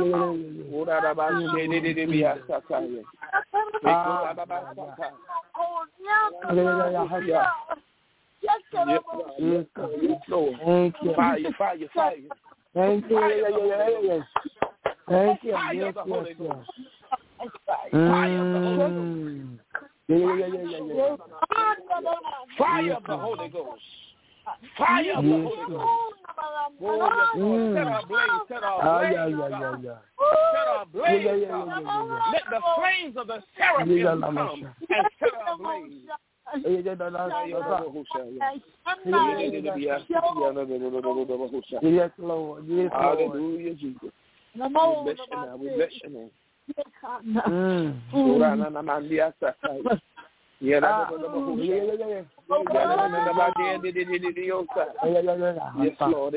Yes, Lord. Thank you. Fire. Thank you. Thank you. Fire of the Holy Ghost. Fire of the Holy Ghost. Fire of the Holy Ghost. Fire of the Holy Ghost. Oh, yes, Lord. Set our blaze. Set our blaze. Set our blaze. Let the flames of the seraphim come and set our blaze. Yes, Lord. Yes, hallelujah, Jesus. We bless you now. We bless your name. Yes, Lord.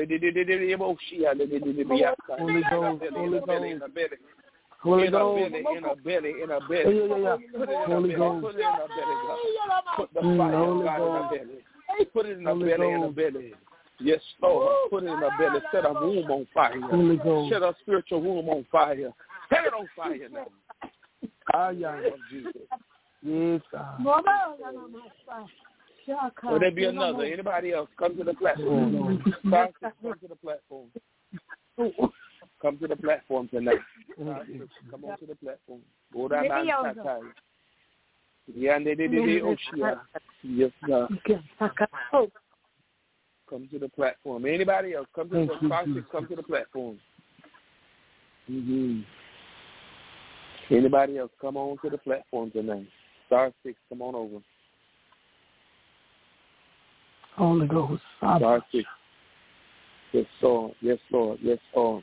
Holy Ghost. In a belly. Put it in a belly, God. Put the fire of God in a belly. Put it in a belly. Yes, Lord. Put it in a belly. Set a womb on fire. Set a spiritual womb on fire. Set it on fire now. Jesus. Yes, God. Will there be another? Anybody else? Come to the platform. Come to the platform. Come to the platform tonight. Come on to the platform. Yes, God. Come to the platform. Anybody else? Come to the platform. Mm-hmm. Anybody else? Come on to the platform tonight. Star 6, come on over. Holy Ghost. Star 6. Yes, Lord. Yes, Lord. Yes, Lord.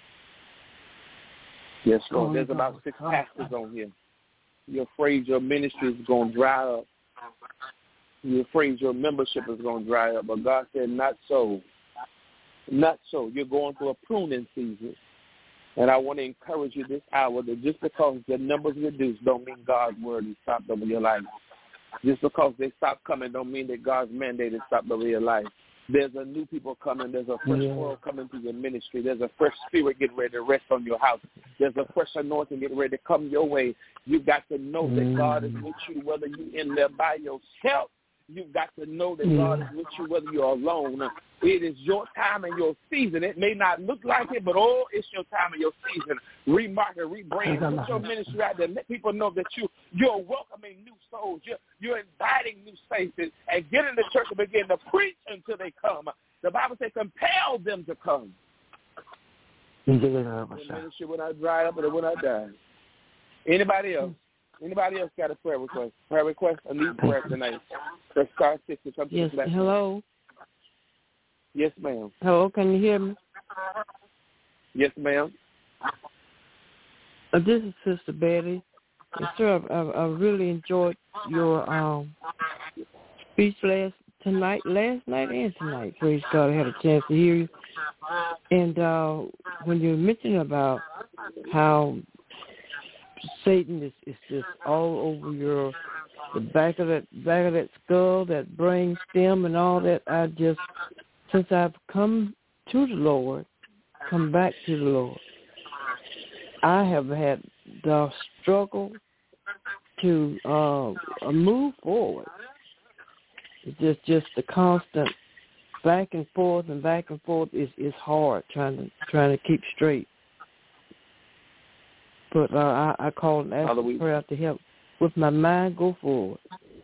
Yes, Lord. There's about 6 pastors on here. You're afraid your ministry is going to dry up. You're afraid your membership is going to dry up. But God said, not so. Not so. You're going through a pruning season. And I want to encourage you this hour that just because the numbers reduce don't mean God's word is stopped over your life. Just because they stop coming don't mean that God's mandate is stopped over your life. There's a new people coming. There's a fresh oil coming to your ministry. There's a fresh spirit getting ready to rest on your house. There's a fresh anointing getting ready to come your way. You've got to know that God is with you whether you're in there by yourself. You've got to know that God is with you whether you're alone. It is your time and your season. It may not look like it, but it's your time and your season. Remarket, rebrand, put your ministry out there. Let people know that you're welcoming new souls. You're inviting new faces, and get in the church and begin to preach until they come. The Bible says, compel them to come. The ministry will not dry up, but it will not die. Anybody else? Anybody else got a prayer request? Prayer request? I need prayer tonight. Press star 6 to come to the platform. Hello. Yes, ma'am. Hello, can you hear me? Yes, ma'am. This is Sister Betty. Yes, sir. I really enjoyed your speech last night and tonight. Praise God, I had a chance to hear you. And when you mentioned about how Satan is just all over the back of that skull, that brain stem, and all that, since I've come to the Lord, come back to the Lord, I have had the struggle to move forward. It's just the constant back and forth is hard trying to keep straight. But I call and ask for prayer to help with my mind go forward.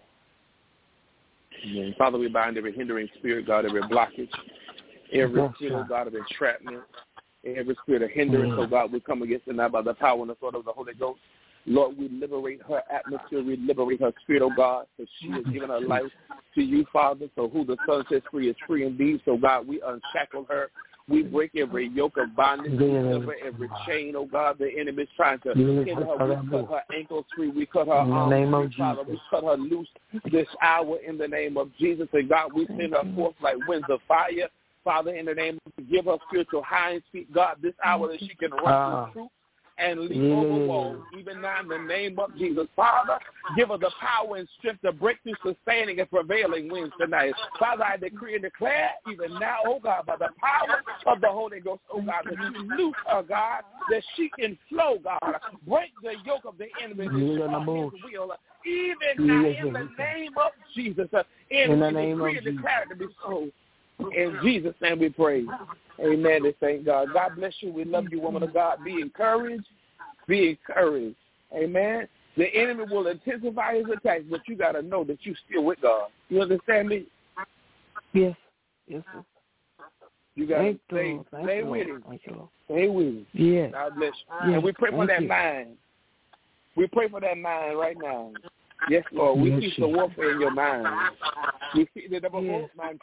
Amen. Father, we bind every hindering spirit, God, every blockage, every spirit, God, of entrapment, every spirit of hindrance, oh God, we come against it now by the power and the sword of the Holy Ghost. Lord, we liberate her atmosphere. We liberate her spirit, oh God, for she has given her life to you, Father. So who the Son sets free is free indeed. So, God, we unshackle her. We break every yoke of bondage. We sever every chain, oh God. The enemy is trying to hinder her. We cut her ankles free. We cut her arms free, Father. We cut her loose this hour in the name of Jesus. And, God, we send her forth like winds of fire. Father, in the name of, give her spiritual hinds feet, God, this hour that she can run through truth and leap over walls, even now in the name of Jesus. Father, give her the power and strength to break through sustaining and prevailing winds tonight. Father, I decree and declare even now, oh God, by the power of the Holy Ghost, oh God, that you loose her, God, that she can flow, God. Break the yoke of the enemy, his will, even now in the name of Jesus. In the name of Jesus. Declare it to be so. In Jesus' name we pray. Amen. Thank God. God bless you. We love you, woman of God. Be encouraged. Be encouraged. Amen. The enemy will intensify his attacks, but you got to know that you're still with God. You understand me? Yes. Yes, sir. You got to stay with him. Stay with him. Yes. God bless you. Yes. And we pray for that mind. We pray for that mind right now. Yes, Lord. We see some warfare in your mind. We see the double mind.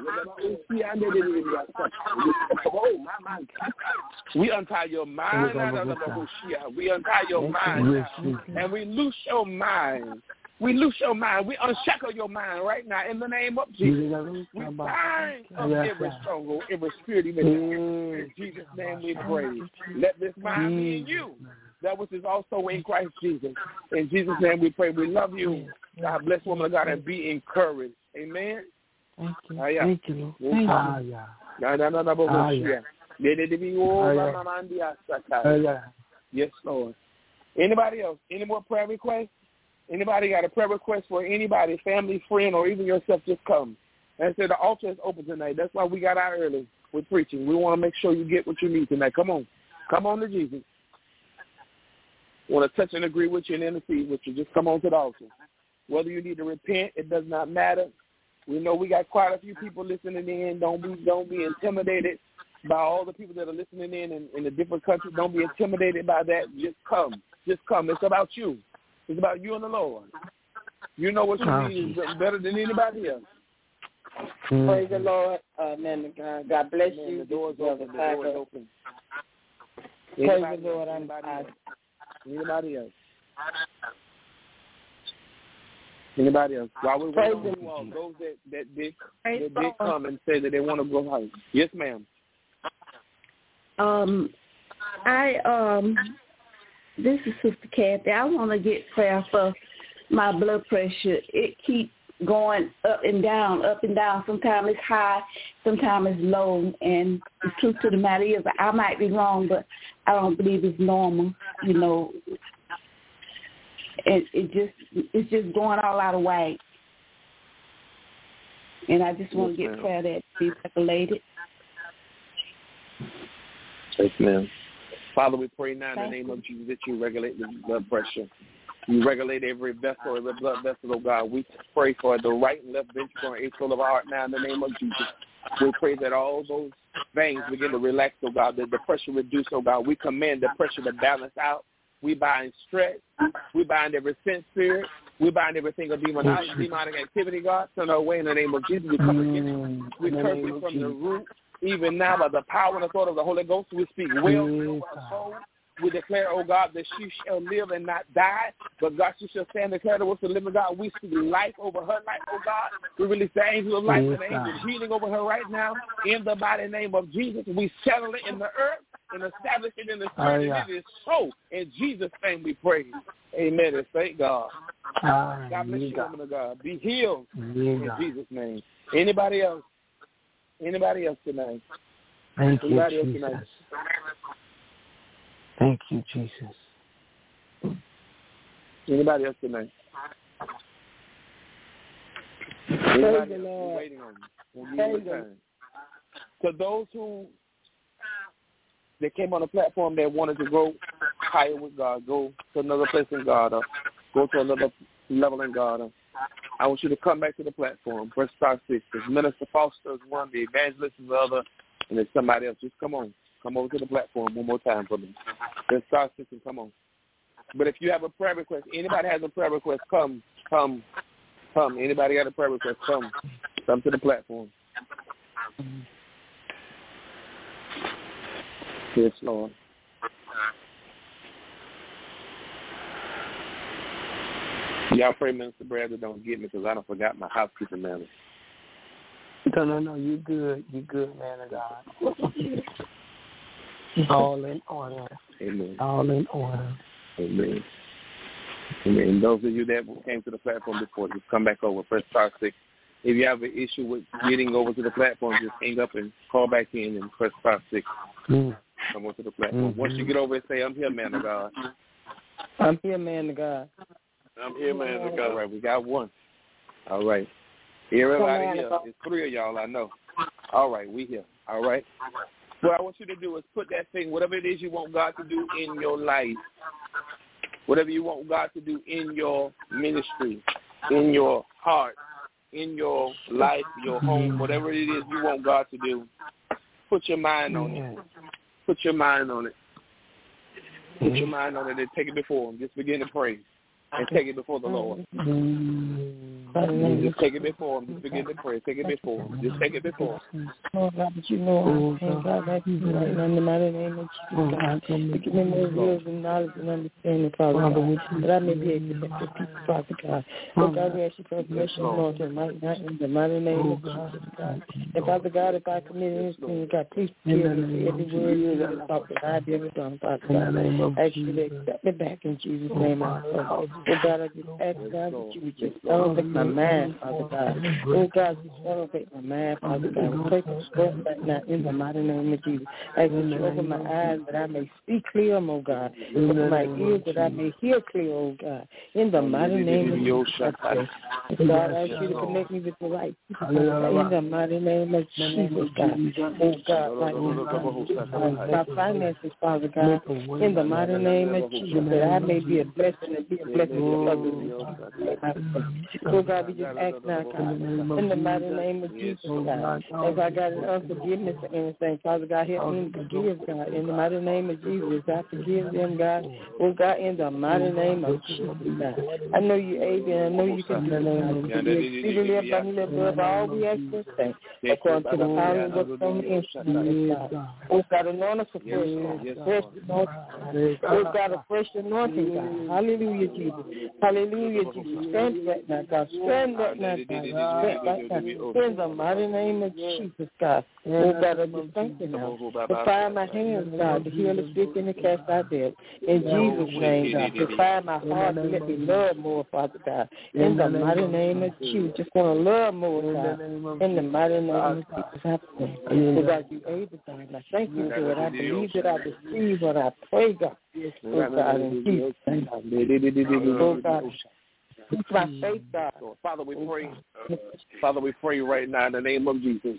We untie your mind. We untie your mind. And we loose your mind. We loose your mind. We unshackle your mind right now in the name of Jesus. We bind up every stronghold, every spirit, even in Jesus' name we pray. Let this mind be in you, that which is also in Christ Jesus. In Jesus' name we pray. We love you. God bless, woman of God, and be encouraged. Amen. Thank you. Thank you, Lord. Yes, Lord. Anybody else? Any more prayer requests? Anybody got a prayer request for anybody, family, friend, or even yourself, just come. And say the altar is open tonight. That's why we got out early with preaching. We want to make sure you get what you need tonight. Come on. Come on to Jesus. Want to touch and agree with you and intercede with you. Just come on to the altar. Whether you need to repent, it does not matter. We know we got quite a few people listening in. Don't be intimidated by all the people that are listening in the different countries. Don't be intimidated by that. Just come. Just come. It's about you. It's about you and the Lord. You know what you need is better than anybody else. Praise the Lord. Amen. God bless you. The door's open. The door is open. Praise the Lord. Anybody else? Anybody else? While we're waiting on you all, those that did come and say that they want to go home. Yes, ma'am. This is Sister Kathy. I want to get prayer for my blood pressure. It keeps going up and down. Sometimes it's high, sometimes it's low. And the truth to the matter is, I might be wrong, but I don't believe it's normal, you know. And it's just going all out of whack. And I just want to get prayer that be regulated. Yes, ma'am. Father, we pray now in the name of Jesus that you regulate the blood pressure. You regulate every vessel, every blood vessel, oh God. We pray for the right and left ventricle and atrial of our heart now in the name of Jesus. We pray that all those veins begin to relax, oh God, that the pressure reduce, oh God. We command the pressure to balance out. We bind stress. We bind every sin spirit. We bind everything of demonic activity, God. Send our way in the name of Jesus. We come against it. We curse it from the root. Even now, by the power and authority of the Holy Ghost, we speak well to our soul. We declare, oh God, that she shall live and not die, but God, she shall stand and declare the works of the living God. We speak life over her life, oh God. We release the angel of life and the angel of healing over her right now. In the mighty name of Jesus, we settle it in the earth and establish it in the spirit, and it is so. In Jesus' name we pray. Amen and thank God. God bless you, woman of God. Be healed in Jesus' name. Anybody else? Anybody else tonight? Thank you, Jesus. Thank you, Jesus. Anybody else tonight? Anybody else? We're waiting on you. We'll give you a time. To those who that came on the platform that wanted to go higher with God, go to another place in God, or go to another level in God, I want you to come back to the platform. Press star 6. There's Minister Foster is one, the evangelist is the other, and there's somebody else. Just come on. Come over to the platform one more time for me. Press star 6 and come on. But if you have a prayer request, anybody has a prayer request, come. Anybody got a prayer request, come to the platform. Yes, Lord. Y'all pray Minister Bradley don't get me because I done forgot my housekeeping manners. No, you good. You good, man of God. All in order. Amen. All in order. Amen. Amen. Those of you that came to the platform before, just come back over. Press star 6. If you have an issue with getting over to the platform, just hang up and call back in and press star 6. Come over to the platform. Once you get over and say, I'm here, man of God. I'm here, man of God. I'm here, man of God. All right, we got one. All right. Everybody here. It's 3 of y'all, I know. All right, we here. All right. What I want you to do is put that thing, whatever it is you want God to do in your life, whatever you want God to do in your ministry, in your heart, in your life, your home, whatever it is you want God to do, put your mind on it. Put your mind on it. Put your mind on it and take it before Him. Just begin to pray and take it before the Lord. Just take it before Him. Just begin to pray. Take it before Him. Just take it before Him. Lord God, but you know, God, like you right now in the mighty name of Jesus, God. Give me more wills and knowledge and understanding, Father God, that I may be able to help the people, Father God. Lord God, we ask you for blessing, Lord, right now in the mighty name of Jesus, God. And Father God, if I commit anything, God, please forgive me for every word you have talked that I've ever done, Father God. I ask you to accept me back in Jesus' name, I pray. Oh God, I just ask God that you would just elevate my mind, Father God. Oh God, just elevate my mind, Father God. We pray for strength right now in the mighty name of Jesus. I ask you to open my eyes that I may see clear, oh God. Open my ears that I may hear clear, oh God. In the mighty name of Jesus, I pray. God, I ask you to connect me with the right people, in the mighty name of Jesus, God. Oh God, my finances, Father God, in the mighty name of Jesus, that I may be a blessing and be a blessing to others. Oh God, we just ask now, God, in the mighty name of Jesus, God. If I got an unforgiveness or anything, Father God, help me to forgive, God. In the mighty name of Jesus, I forgive them, God. Oh God, in the mighty name of Jesus, God. I know you able, and I know you can do it. Exceedingly abundantly above all we ask and say, according to the power of what's on the inside, God. Oh God, anoint us afresh, fresh anointing. Oh God, a fresh anointing, God. Hallelujah, Jesus. Hallelujah, Jesus. Strength right now, God. Strength right now, God. Strength right now. In the mighty name of Jesus, God. Oh God, I just thank you now. Prepare my hands, God, to heal the sick and the cast out dead. In Jesus' name, God. Prepare my heart to let me love more, Father God. In the mighty name of Jesus. Just want to love more, God. In the mighty name of Jesus, I pray. Oh God, you able, God. I thank you for it. I believe that I receive what I pray, God. Oh God, in Jesus' name. Oh God. Keep my faith, God. Father, we pray. Father, we pray right now in the name of Jesus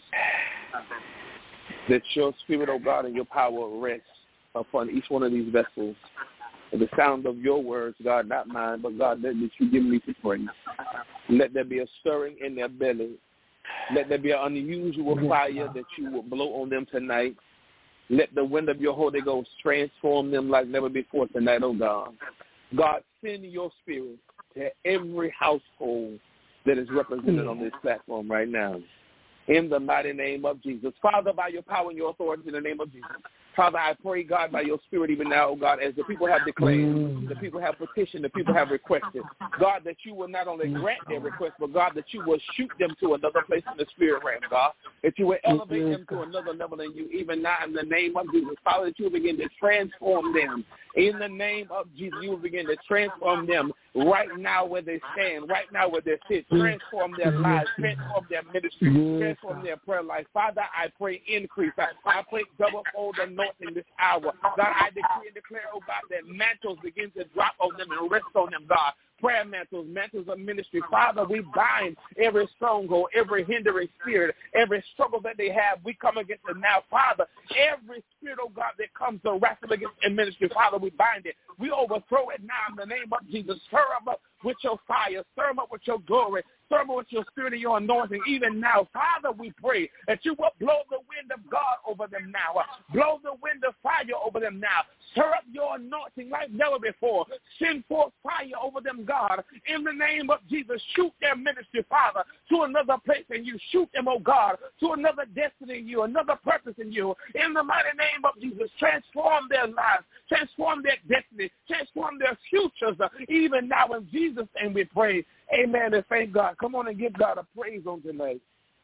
that your spirit, oh God, and your power rest upon each one of these vessels. And the sound of your words, God, not mine, but God, that you give me to pray. Let there be a stirring in their belly. Let there be an unusual fire that you will blow on them tonight. Let the wind of your Holy Ghost transform them like never before tonight, oh God. God, send your spirit to every household that is represented on this platform right now. In the mighty name of Jesus. Father, by your power and your authority in the name of Jesus, Father, I pray, God, by your Spirit even now, oh God, as the people have declared, the people have petitioned, the people have requested, God, that you will not only grant their request, but God, that you will shoot them to another place in the spirit realm, God, that you will elevate them to another level in you, even now in the name of Jesus. Father, that you will begin to transform them. In the name of Jesus, you will begin to transform them right now where they stand, right now where they sit, transform their lives, transform their ministry, transform their prayer life. Father, I pray increase. I pray double-fold anointing this hour. God, I decree and declare, oh God, that mantles begin to drop on them and rest on them, God. Prayer mantles, mantles of ministry. Father, we bind every stronghold, every hindering spirit, every struggle that they have. We come against it now, Father. Every spirit, oh God, that comes to wrestle against in ministry, Father, we bind it. We overthrow it now in the name of Jesus. Stir them up with your fire. Stir them up with your glory. Stir them up with your spirit and your anointing. Even now, Father, we pray that you will blow the wind of God over them now. Blow the wind of fire over them now. Stir up your anointing like never before. Send forth fire over them, God. In the name of Jesus, shoot their ministry, Father, to another place in you. Shoot them, oh God, to another destiny in you, another purpose in you. In the mighty name of Jesus, transform their lives, transform their destiny, transform their futures, even now in Jesus' name we pray. Amen and thank God. Come on and give God a praise on tonight.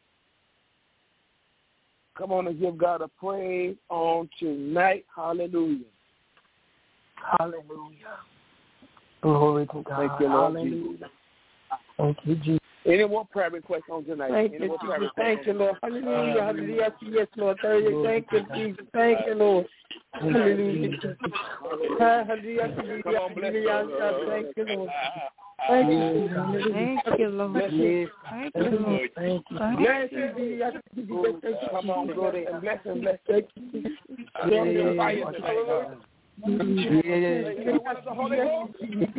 Come on and give God a praise on tonight. Hallelujah. Hallelujah. Glory to God. Thank you, Lord. Hallelujah. Jesus. Thank you, Jesus. Any more prayer requests on tonight? Thank Any you, more prayer Jesus. requests? Thank you, Lord. Hallelujah. Hallelujah. Yes, Lord. Thank you, Jesus. Thank you, Lord. Hallelujah. Hallelujah. Come on, bless you. Thank you, Lord. Thank you. Thank you, Lord. Thank you, Lord. Thank you. Bless you. Come on, go there and bless him. Bless him. Bless him. Fire tonight, God. Yes. The Holy Ghost.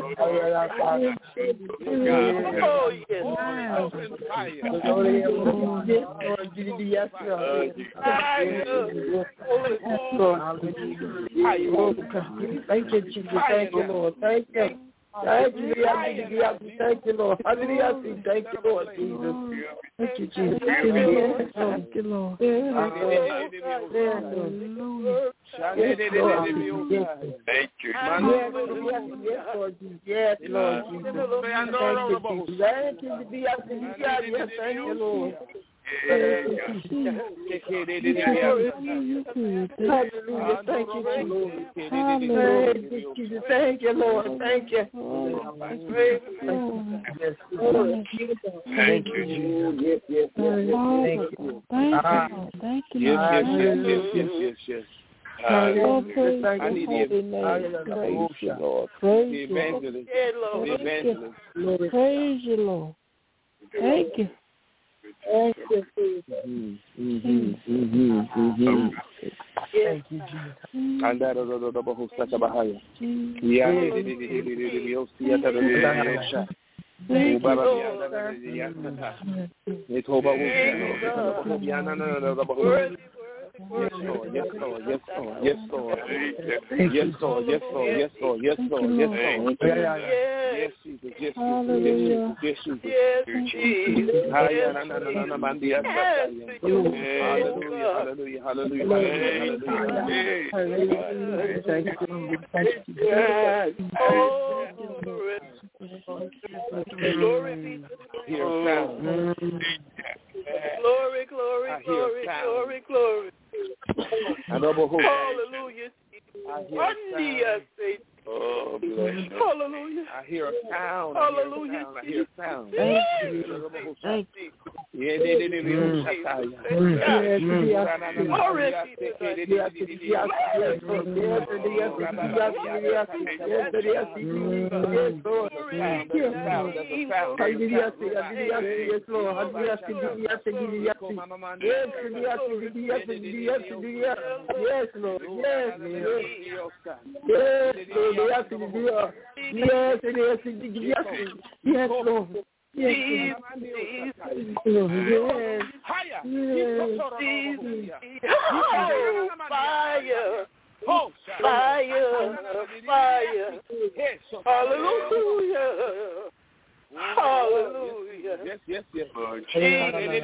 Oh, yes. Open fire. Yes, Lord. Thank you, Jesus. Thank you, Lord. Thank you. Thank you, thank you, Lord. Hallelujah. Thank you, Lord Jesus. Thank you, Jesus. Thank you, Lord. Thank you, Lord. Thank you. Yes, Lord Jesus. Yes, Lord Jesus. Thank you, Jesus. Thank you, Lord. Hallelujah. Thank you, Lord. Hallelujah. Thank you, Lord. Thank you. Thank you, Jesus. Yes, yes, yes. Thank you. Yes. I need the Praise you, Lord. Praise The evangelist. Lord. Praise you, Lord. Thank you. Thank you, Jesus. Thank you, Jesus. And that Yes, Lord. Yes, Lord. Yes, Lord. Yes, Lord. Yes, Lord. Yes, Lord. Yes, Lord. Yes, Lord. Yes, Lord. Yes, Jesus. Yes, Jesus. Yes, Jesus. Yes, Jesus. Hallelujah. Hallelujah. Hallelujah. Hallelujah. Thank you. Glory be to God. Glory, glory, glory, glory, glory. Hallelujah. Oh, bless you. Hallelujah. I hear a sound. Hallelujah. I hear a sound. Thank you. Thank you. Yes, Lord. Yes, fire. Fire. Fire. Hallelujah. Hallelujah. Yes, yes, yes. Hallelujah.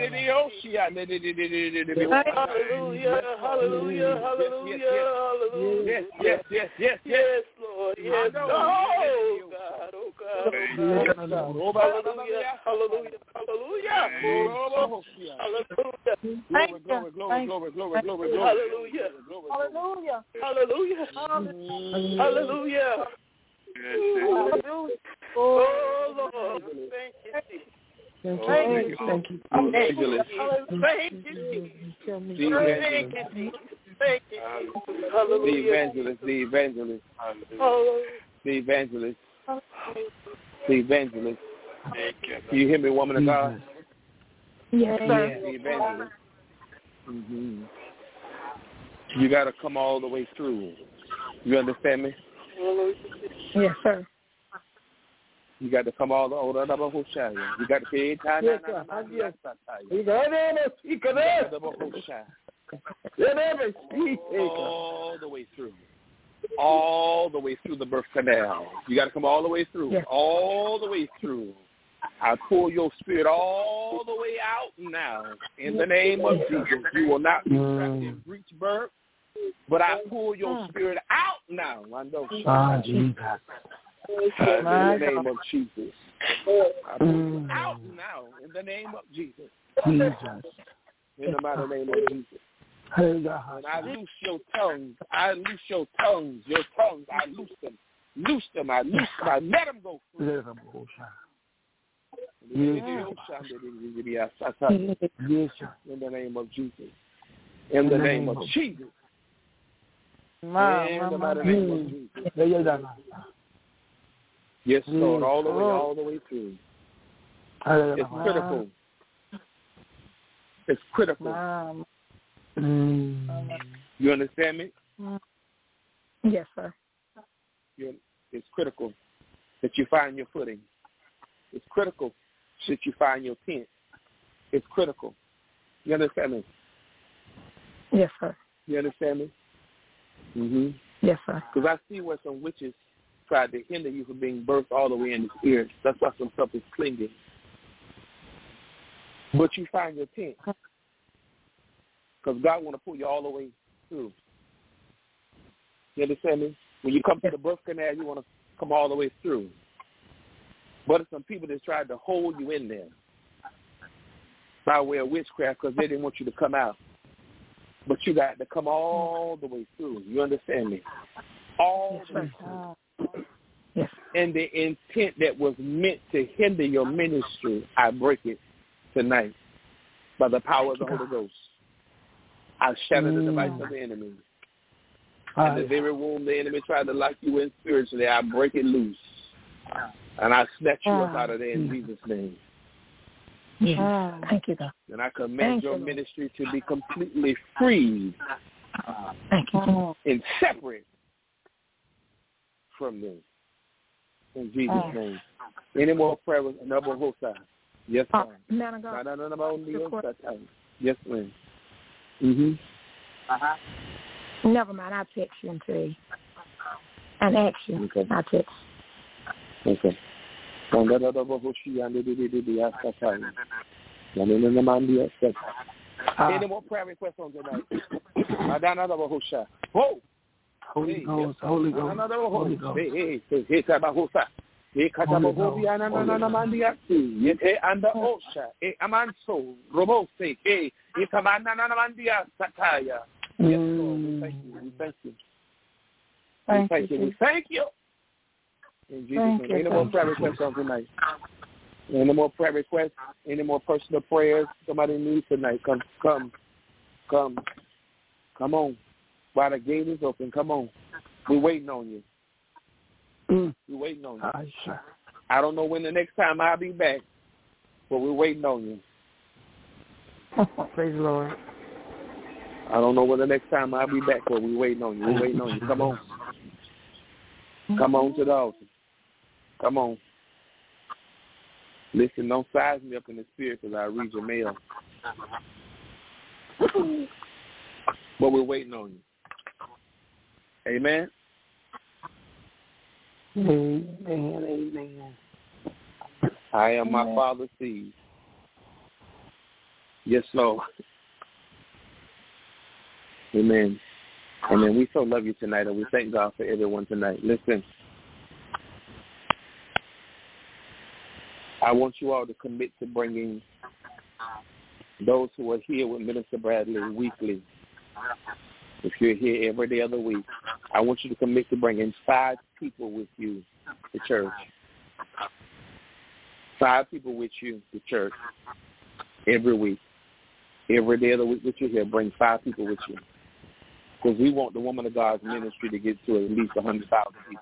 Hallelujah. Hallelujah. Hallelujah. Yes, yes, yes, yes. Yes, Lord. Yes. Oh, God. Oh, God. Oh, God. Hallelujah. Hallelujah. Hallelujah. Hallelujah. Glory, glory, glory, glory, glory, glory, glory. Hallelujah. Hallelujah. Hallelujah. Hallelujah. Hallelujah. Oh, Lord. Thank you, Jesus. Thank you. Thank you, Jesus. Thank you, Jesus. Thank you, Jesus. Hallelujah. The evangelist. The evangelist. Can you hear me, woman of God? Yes, sir. The evangelist. Mm-hmm. You got to come all the way through. You understand me? Yes, sir. You got to come all the way. You got to pay all the way through. All the way through the birth canal. You got to come all the way through. Yes. All the way through. I pull your spirit all the way out now. In the name of Jesus, you will not be trapped in breech birth, but I pull your spirit out now. I know. Jesus. In the name of Jesus. I pull you out now. In the name of Jesus. Jesus. In the mighty name of Jesus. And I loose your tongues. I loose your tongues. Your tongues. I loose them. Loose them. I loose them. I let them go free. In the name of Jesus. In the name of Jesus. In the mighty name of Jesus. Yes, Lord, all the way through. It's critical. It's critical. You understand me? Yes, sir. It's critical that you find your footing. It's critical that you find your tent. It's critical. You understand me? Yes, sir. You understand me? Mm-hmm. Yes, sir. Because I see where some witches tried to hinder you from being birthed all the way in the spirit. That's why some stuff is clinging. But you find your tent. Because God want to pull you all the way through. You understand me? When you come to the birth canal, you want to come all the way through. But there's some people that tried to hold you in there by way of witchcraft because they didn't want you to come out. But you got to come all the way through. You understand me? All the way through. Yes. And the intent that was meant to hinder your ministry, I break it tonight by the power of the Holy Ghost. I shatter the device of the enemy. And the very womb the enemy tried to lock you in spiritually, I break it loose. And I snatch you up out of there in Jesus' name. Yeah. Thank you, God. And I command your ministry to be completely freed and separate from them. In Jesus' name. Any more prayers? Another whole side. Yes, ma'am. Man of God. Yes, ma'am. Mm-hmm. Never mind. I'll text you and say. And ask you. Okay. I'll text. Okay. Any more prayer requests on tonight? Whoa! Holy Ghost, Holy Ghost, Holy Ghost. Thank you. In Jesus' name. Any more prayer requests on tonight? Any more prayer requests? Any more personal prayers somebody needs tonight? Come on. While the gate is open, come on. We're waiting on you. We're waiting on you. I don't know when the next time I'll be back, but we're waiting on you. Praise the Lord. I don't know when the next time I'll be back, but we're waiting on you. We're waiting on you. Come on. Come on to the altar. Come on. Listen, don't size me up in the spirit because I read your mail. But we're waiting on you. Amen? Amen. I am my Father's seed. Yes, Lord. Amen. Amen. We so love you tonight, and we thank God for everyone tonight. Listen, I want you all to commit to bringing those who are here with Minister Bradley weekly. If you're here every day of the week, I want you to commit to bringing 5 people with you to church. 5 people with you to church every week. Every day of the week that you're here, bring 5 people with you. Because we want the Woman of God's ministry to get to at least 100,000 people.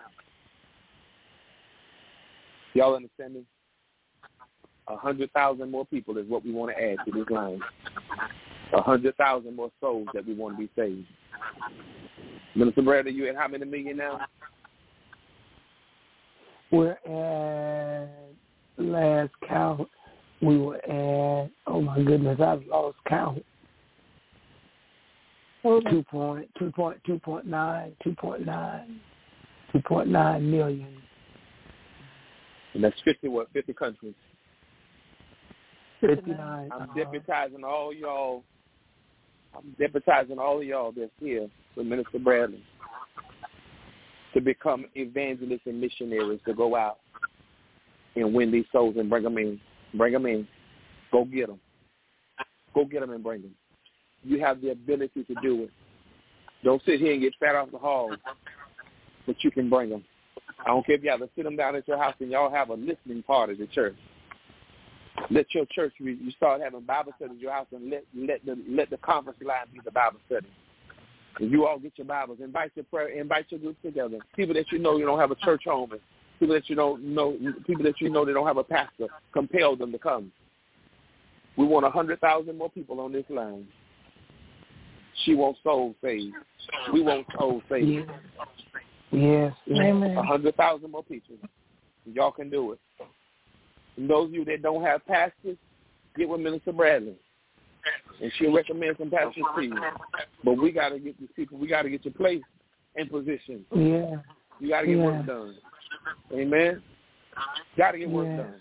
Y'all understand me? 100,000 more people is what we want to add to this line. 100,000 more souls that we want to be saved. Minister Bradley, you at how many million now? We're at last count. We were at, oh my goodness, I've lost count. 2.9 million. And that's 50 countries? 59. I'm deputizing all y'all. I'm deputizing all of y'all that's here with Minister Bradley to become evangelists and missionaries, to go out and win these souls and bring them in. Bring them in. Go get them. Go get them and bring them. You have the ability to do it. Don't sit here and get fat off the hog, but you can bring them. I don't care if you have to sit them down at your house and y'all have a listening party at the church. Let your church, you start having Bible studies at your house, and let the conference line be the Bible study. And you all get your Bibles. Invite your groups together. People that you know you don't have a church home, and people that you know they don't have a pastor. Compel them to come. We want 100,000 more people on this line. She wants souls saved. We want souls saved. Yes. Amen. 100,000 more people. Y'all can do it. And those of you that don't have pastors, get with Minister Bradley, and she'll recommend some pastors to you. But we got to get these people. We got to get your place in position. Yeah. You got to get work done. Amen. Got to get work done.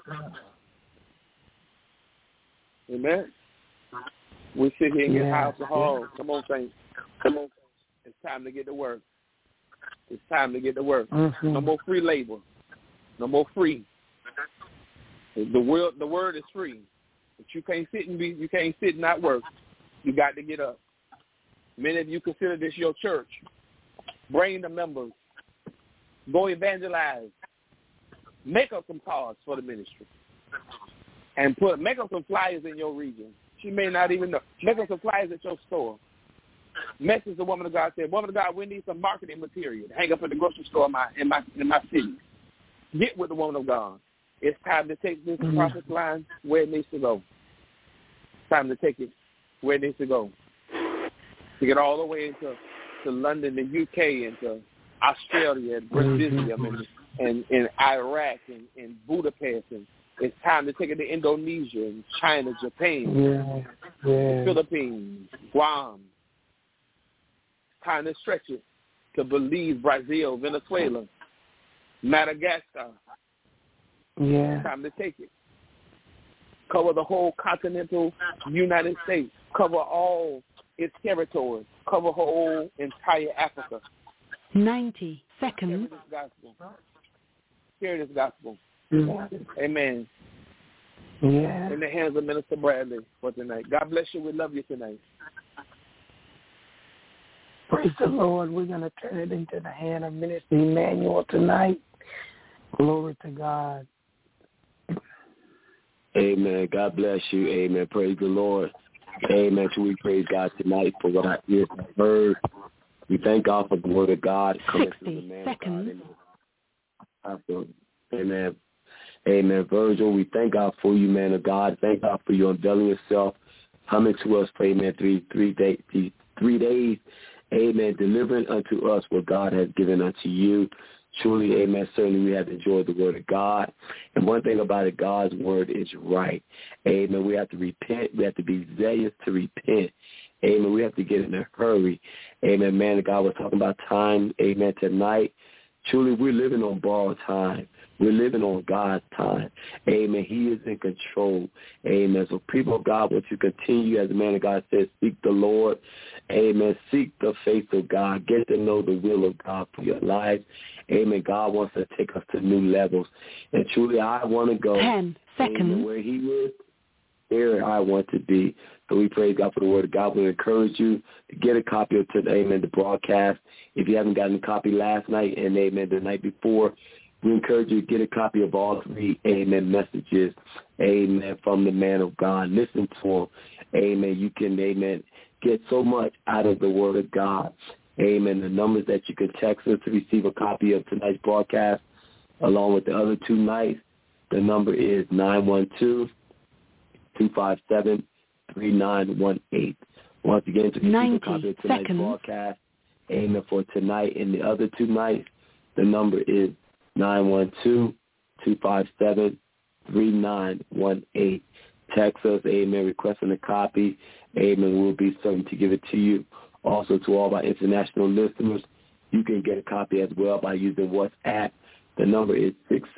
Amen. We sit here and get high off the hog. Come on, saints. Come on. It's time to get to work. It's time to get to work. Mm-hmm. No more free labor. No more free. The word is free, but you can't sit and not work. You got to get up. Many of you consider this your church. Bring the members. Go evangelize. Make up some cards for the ministry, and make up some flyers in your region. She may not even know. Make up some flyers at your store. Message the Woman of God said, "Woman of God, we need some marketing material to hang up at the grocery store in my city." Get with the Woman of God. It's time to take this prophet line where it needs to go. It's time to take it where it needs to go. To get all the way into London, the UK, into Australia, and Brazil, and Iraq, and Budapest. And it's time to take it to Indonesia, and China, Japan, the Philippines, Guam. It's time to stretch it to Belize, Brazil, Venezuela, Madagascar. Yeah. Time to take it. Cover the whole continental United States. Cover all its territories. Cover whole entire Africa. 90 seconds. Hear this gospel. Amen. Yeah. In the hands of Minister Bradley for tonight. God bless you. We love you tonight. Praise the Lord. We're going to turn it into the hand of Minister Emmanuel tonight. Glory to God. Amen. God bless you. Amen. Praise the Lord. Amen. So we praise God tonight for what I heard. We thank God for the word of God coming through the man 60 seconds. of God. Amen. Amen. Virgil, we thank God for you, man of God. Thank God for you unveiling yourself, coming to us for, amen, three days. Amen. Delivering unto us what God has given unto you. Truly, amen, certainly we have enjoyed the word of God. And one thing about it, God's word is right. Amen. We have to repent. We have to be zealous to repent. Amen. We have to get in a hurry. Amen. Man of God, we're talking about time. Amen. Tonight, truly, we're living on borrowed time. We're living on God's time. Amen. He is in control. Amen. So people of God, want to continue, as the man of God says, seek the Lord. Amen. Seek the face of God. Get to know the will of God for your life. Amen. God wants to take us to new levels. And truly, I want to go 10 seconds. Amen, where he is. There I want to be. So we praise God for the word of God. We encourage you to get a copy of today, amen, the broadcast. If you haven't gotten a copy last night and, amen, the night before, we encourage you to get a copy of all three, amen, messages, amen, from the man of God. Listen to him. Amen. You can, amen, get so much out of the word of God. Amen. The numbers that you can text us to receive a copy of tonight's broadcast, along with the other two nights, the number is 912-257-3918. Once again, to receive a copy of tonight's broadcast, amen, for tonight and the other two nights, the number is 912-257-3918. Text us, amen, requesting a copy. Amen. We'll be certain to give it to you. Also, to all of our international listeners, you can get a copy as well by using WhatsApp. The number is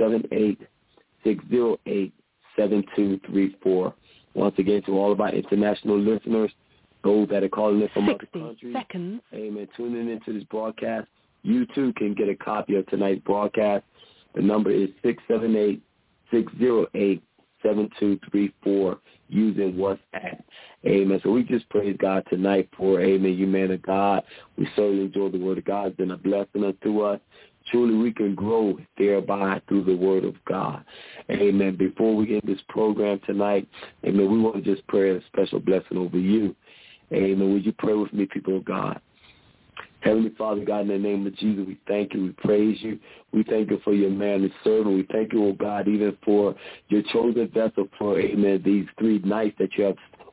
678-608-7234. Once again, to all of our international listeners, those that are calling in from other countries, amen, tuning into this broadcast, you too can get a copy of tonight's broadcast. The number is 678-608-7234 using WhatsApp. Amen. So we just praise God tonight for, amen, you man of God. We certainly enjoy the word of God. It's been a blessing unto us. Truly we can grow thereby through the word of God. Amen. Before we end this program tonight, amen, we want to just pray a special blessing over you. Amen. Would you pray with me, people of God? Heavenly Father, God, in the name of Jesus, we thank you. We praise you. We thank you for your man and servant. We thank you, oh God, even for your chosen vessel for, amen, these 3 nights that you have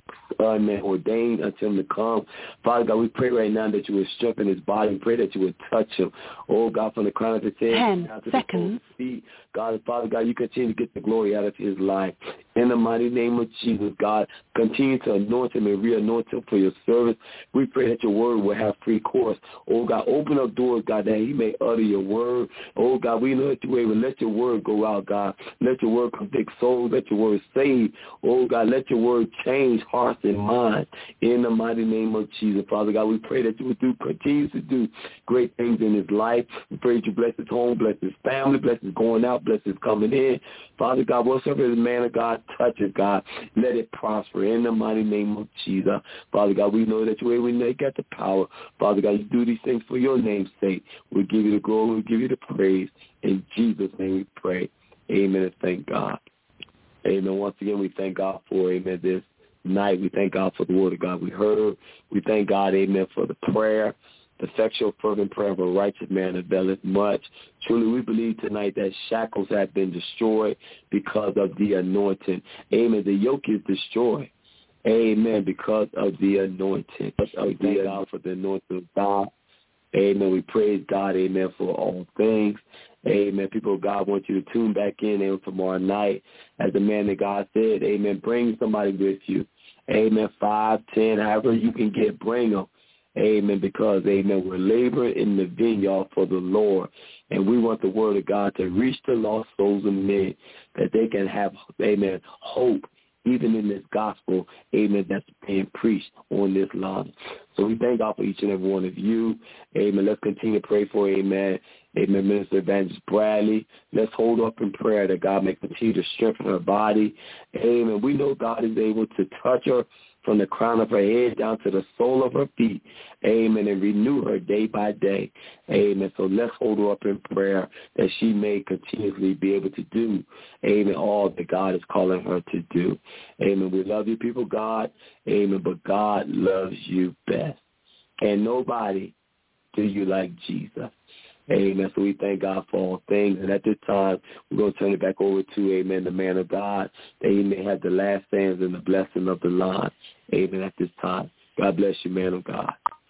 ordained until him to come. Father God, we pray right now that you would strengthen his body. We pray that you would touch him. Oh God, from the crown of his head 10 down to seconds. the soles of his feet. God, Father God, you continue to get the glory out of his life. In the mighty name of Jesus, God, continue to anoint him and re-anoint him for your service. We pray that your word will have free course. Oh God, open up doors, God, that he may utter your word. Oh God, we know that you will let your word go out, God. Let your word convict souls. Let your word save. Oh God, let your word change hearts and minds. In the mighty name of Jesus, Father God, we pray that you would continue to do great things in his life. We pray that you bless his home, bless his family, bless his going out, bless his coming in. Father God, whatsoever the man of God touches, God, let it prosper in the mighty name of Jesus. Father God, we know that we got the power. Father God, you do these things for your name's sake. We give you the glory. We give you the praise. In Jesus' name we pray. Amen and thank God. Amen. Once again, we thank God for, amen, this night. We thank God for the word of God we heard. We thank God, amen, for the prayer. The effectual fervent prayer of a righteous man availeth much. Truly, we believe tonight that shackles have been destroyed because of the anointing. Amen. The yoke is destroyed. Amen. Because of the anointing. We thank God for the anointing of God. Amen. We praise God. Amen. For all things. Amen. People of God, want you to tune back in tomorrow night. As the man that God said, amen, bring somebody with you. Amen. 5, 10, however you can get, bring them. Amen, because, amen, we're laboring in the vineyard for the Lord, and we want the word of God to reach the lost souls of men, that they can have, amen, hope, even in this gospel, amen, that's being preached on this line. So we thank God for each and every one of you. Amen. Let's continue to pray for, amen, Minister Evangelist Bradley. Let's hold up in prayer that God may continue to strengthen her body. Amen. We know God is able to touch her from the crown of her head down to the sole of her feet. Amen. And renew her day by day. Amen. So let's hold her up in prayer that she may continuously be able to do, amen, all that God is calling her to do. Amen. We love you, people, God. Amen. But God loves you best. And nobody do you like Jesus. Amen. So we thank God for all things. And at this time, we're going to turn it back over to, amen, the man of God, that he may have the last stands and the blessing of the line. Amen. At this time. God bless you, man of God.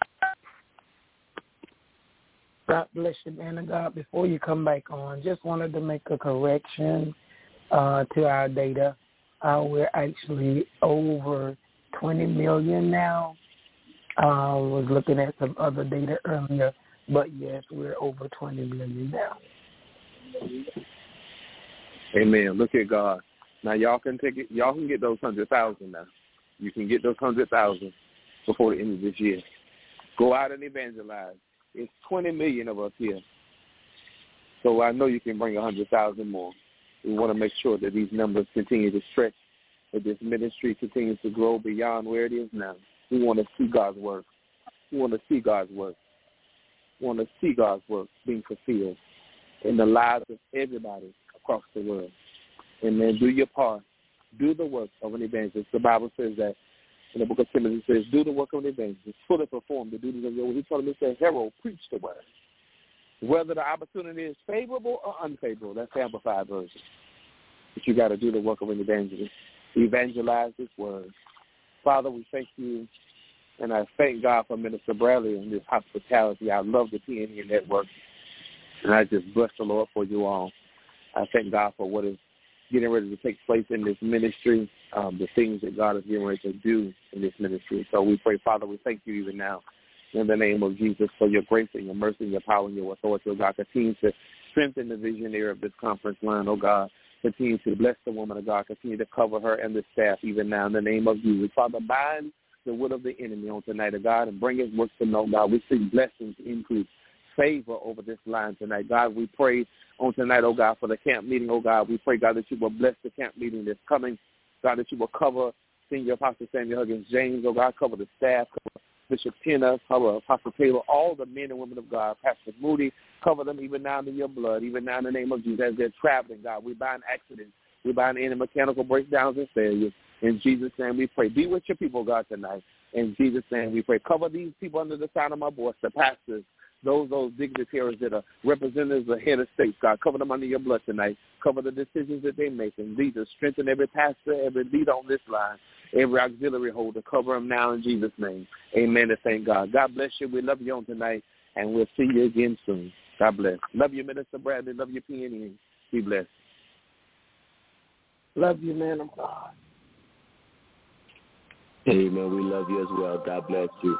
God bless you, man of God. Before you come back on, just wanted to make a correction to our data. We're actually over 20 million now. Was looking at some other data earlier. But, yes, we're over 20 million now. Amen. Look at God. Now y'all can take it. Y'all can get those 100,000 now. You can get those 100,000 before the end of this year. Go out and evangelize. It's 20 million of us here, so I know you can bring 100,000 more. We want to make sure that these numbers continue to stretch, that this ministry continues to grow beyond where it is now. We want to see God's work. We want to see God's work. We want to see God's work being fulfilled in the lives of everybody across the world. And then do your part. Do the work of an evangelist. The Bible says that in the book of Timothy, it says, do the work of an evangelist, fully perform the duties of your word. He told him, he said, herald, preach the word. Whether the opportunity is favorable or unfavorable, that's the Amplified version. But you got to do the work of an evangelist. Evangelize this word. Father, we thank you, and I thank God for Minister Bradley and this hospitality. I love the PNE Network, and I just bless the Lord for you all. I thank God for what is getting ready to take place in this ministry, the things that God is getting ready to do in this ministry. So we pray, Father, we thank you even now in the name of Jesus for your grace and your mercy and your power and your authority. Oh God, continue to strengthen the visionary of this conference line. Oh God, continue to bless the woman of God. Continue to cover her and the staff even now in the name of Jesus. Father, bind the will of the enemy on tonight, oh God, and bring his works to know, God. We see blessings increase, favor over this line tonight. God, we pray on tonight, oh God, for the camp meeting, oh God. We pray, God, that you will bless the camp meeting that's coming. God, that you will cover Senior Apostle Samuel Huggins James, oh God, cover the staff, cover Bishop Tina, cover Apostle Taylor, all the men and women of God, Pastor Moody, cover them even now in your blood, even now in the name of Jesus as they're traveling, God. We bind accidents. We bind any mechanical breakdowns and failures. In Jesus' name we pray. Be with your people, God, tonight. In Jesus' name we pray. Cover these people under the sound of my voice, the pastors, those dignitaries that are representatives of head of states, God. Cover them under your blood tonight. Cover the decisions that they make. And Jesus, strengthen every pastor, every leader on this line, every auxiliary holder. Cover them now in Jesus' name. Amen and thank God. God bless you. We love you on tonight, and we'll see you again soon. God bless. Love you, Minister Bradley. Love you, PNE. Be blessed. Love you, man of God. Amen. We love you as well. God bless you.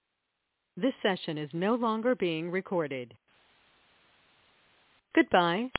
This session is no longer being recorded. Goodbye.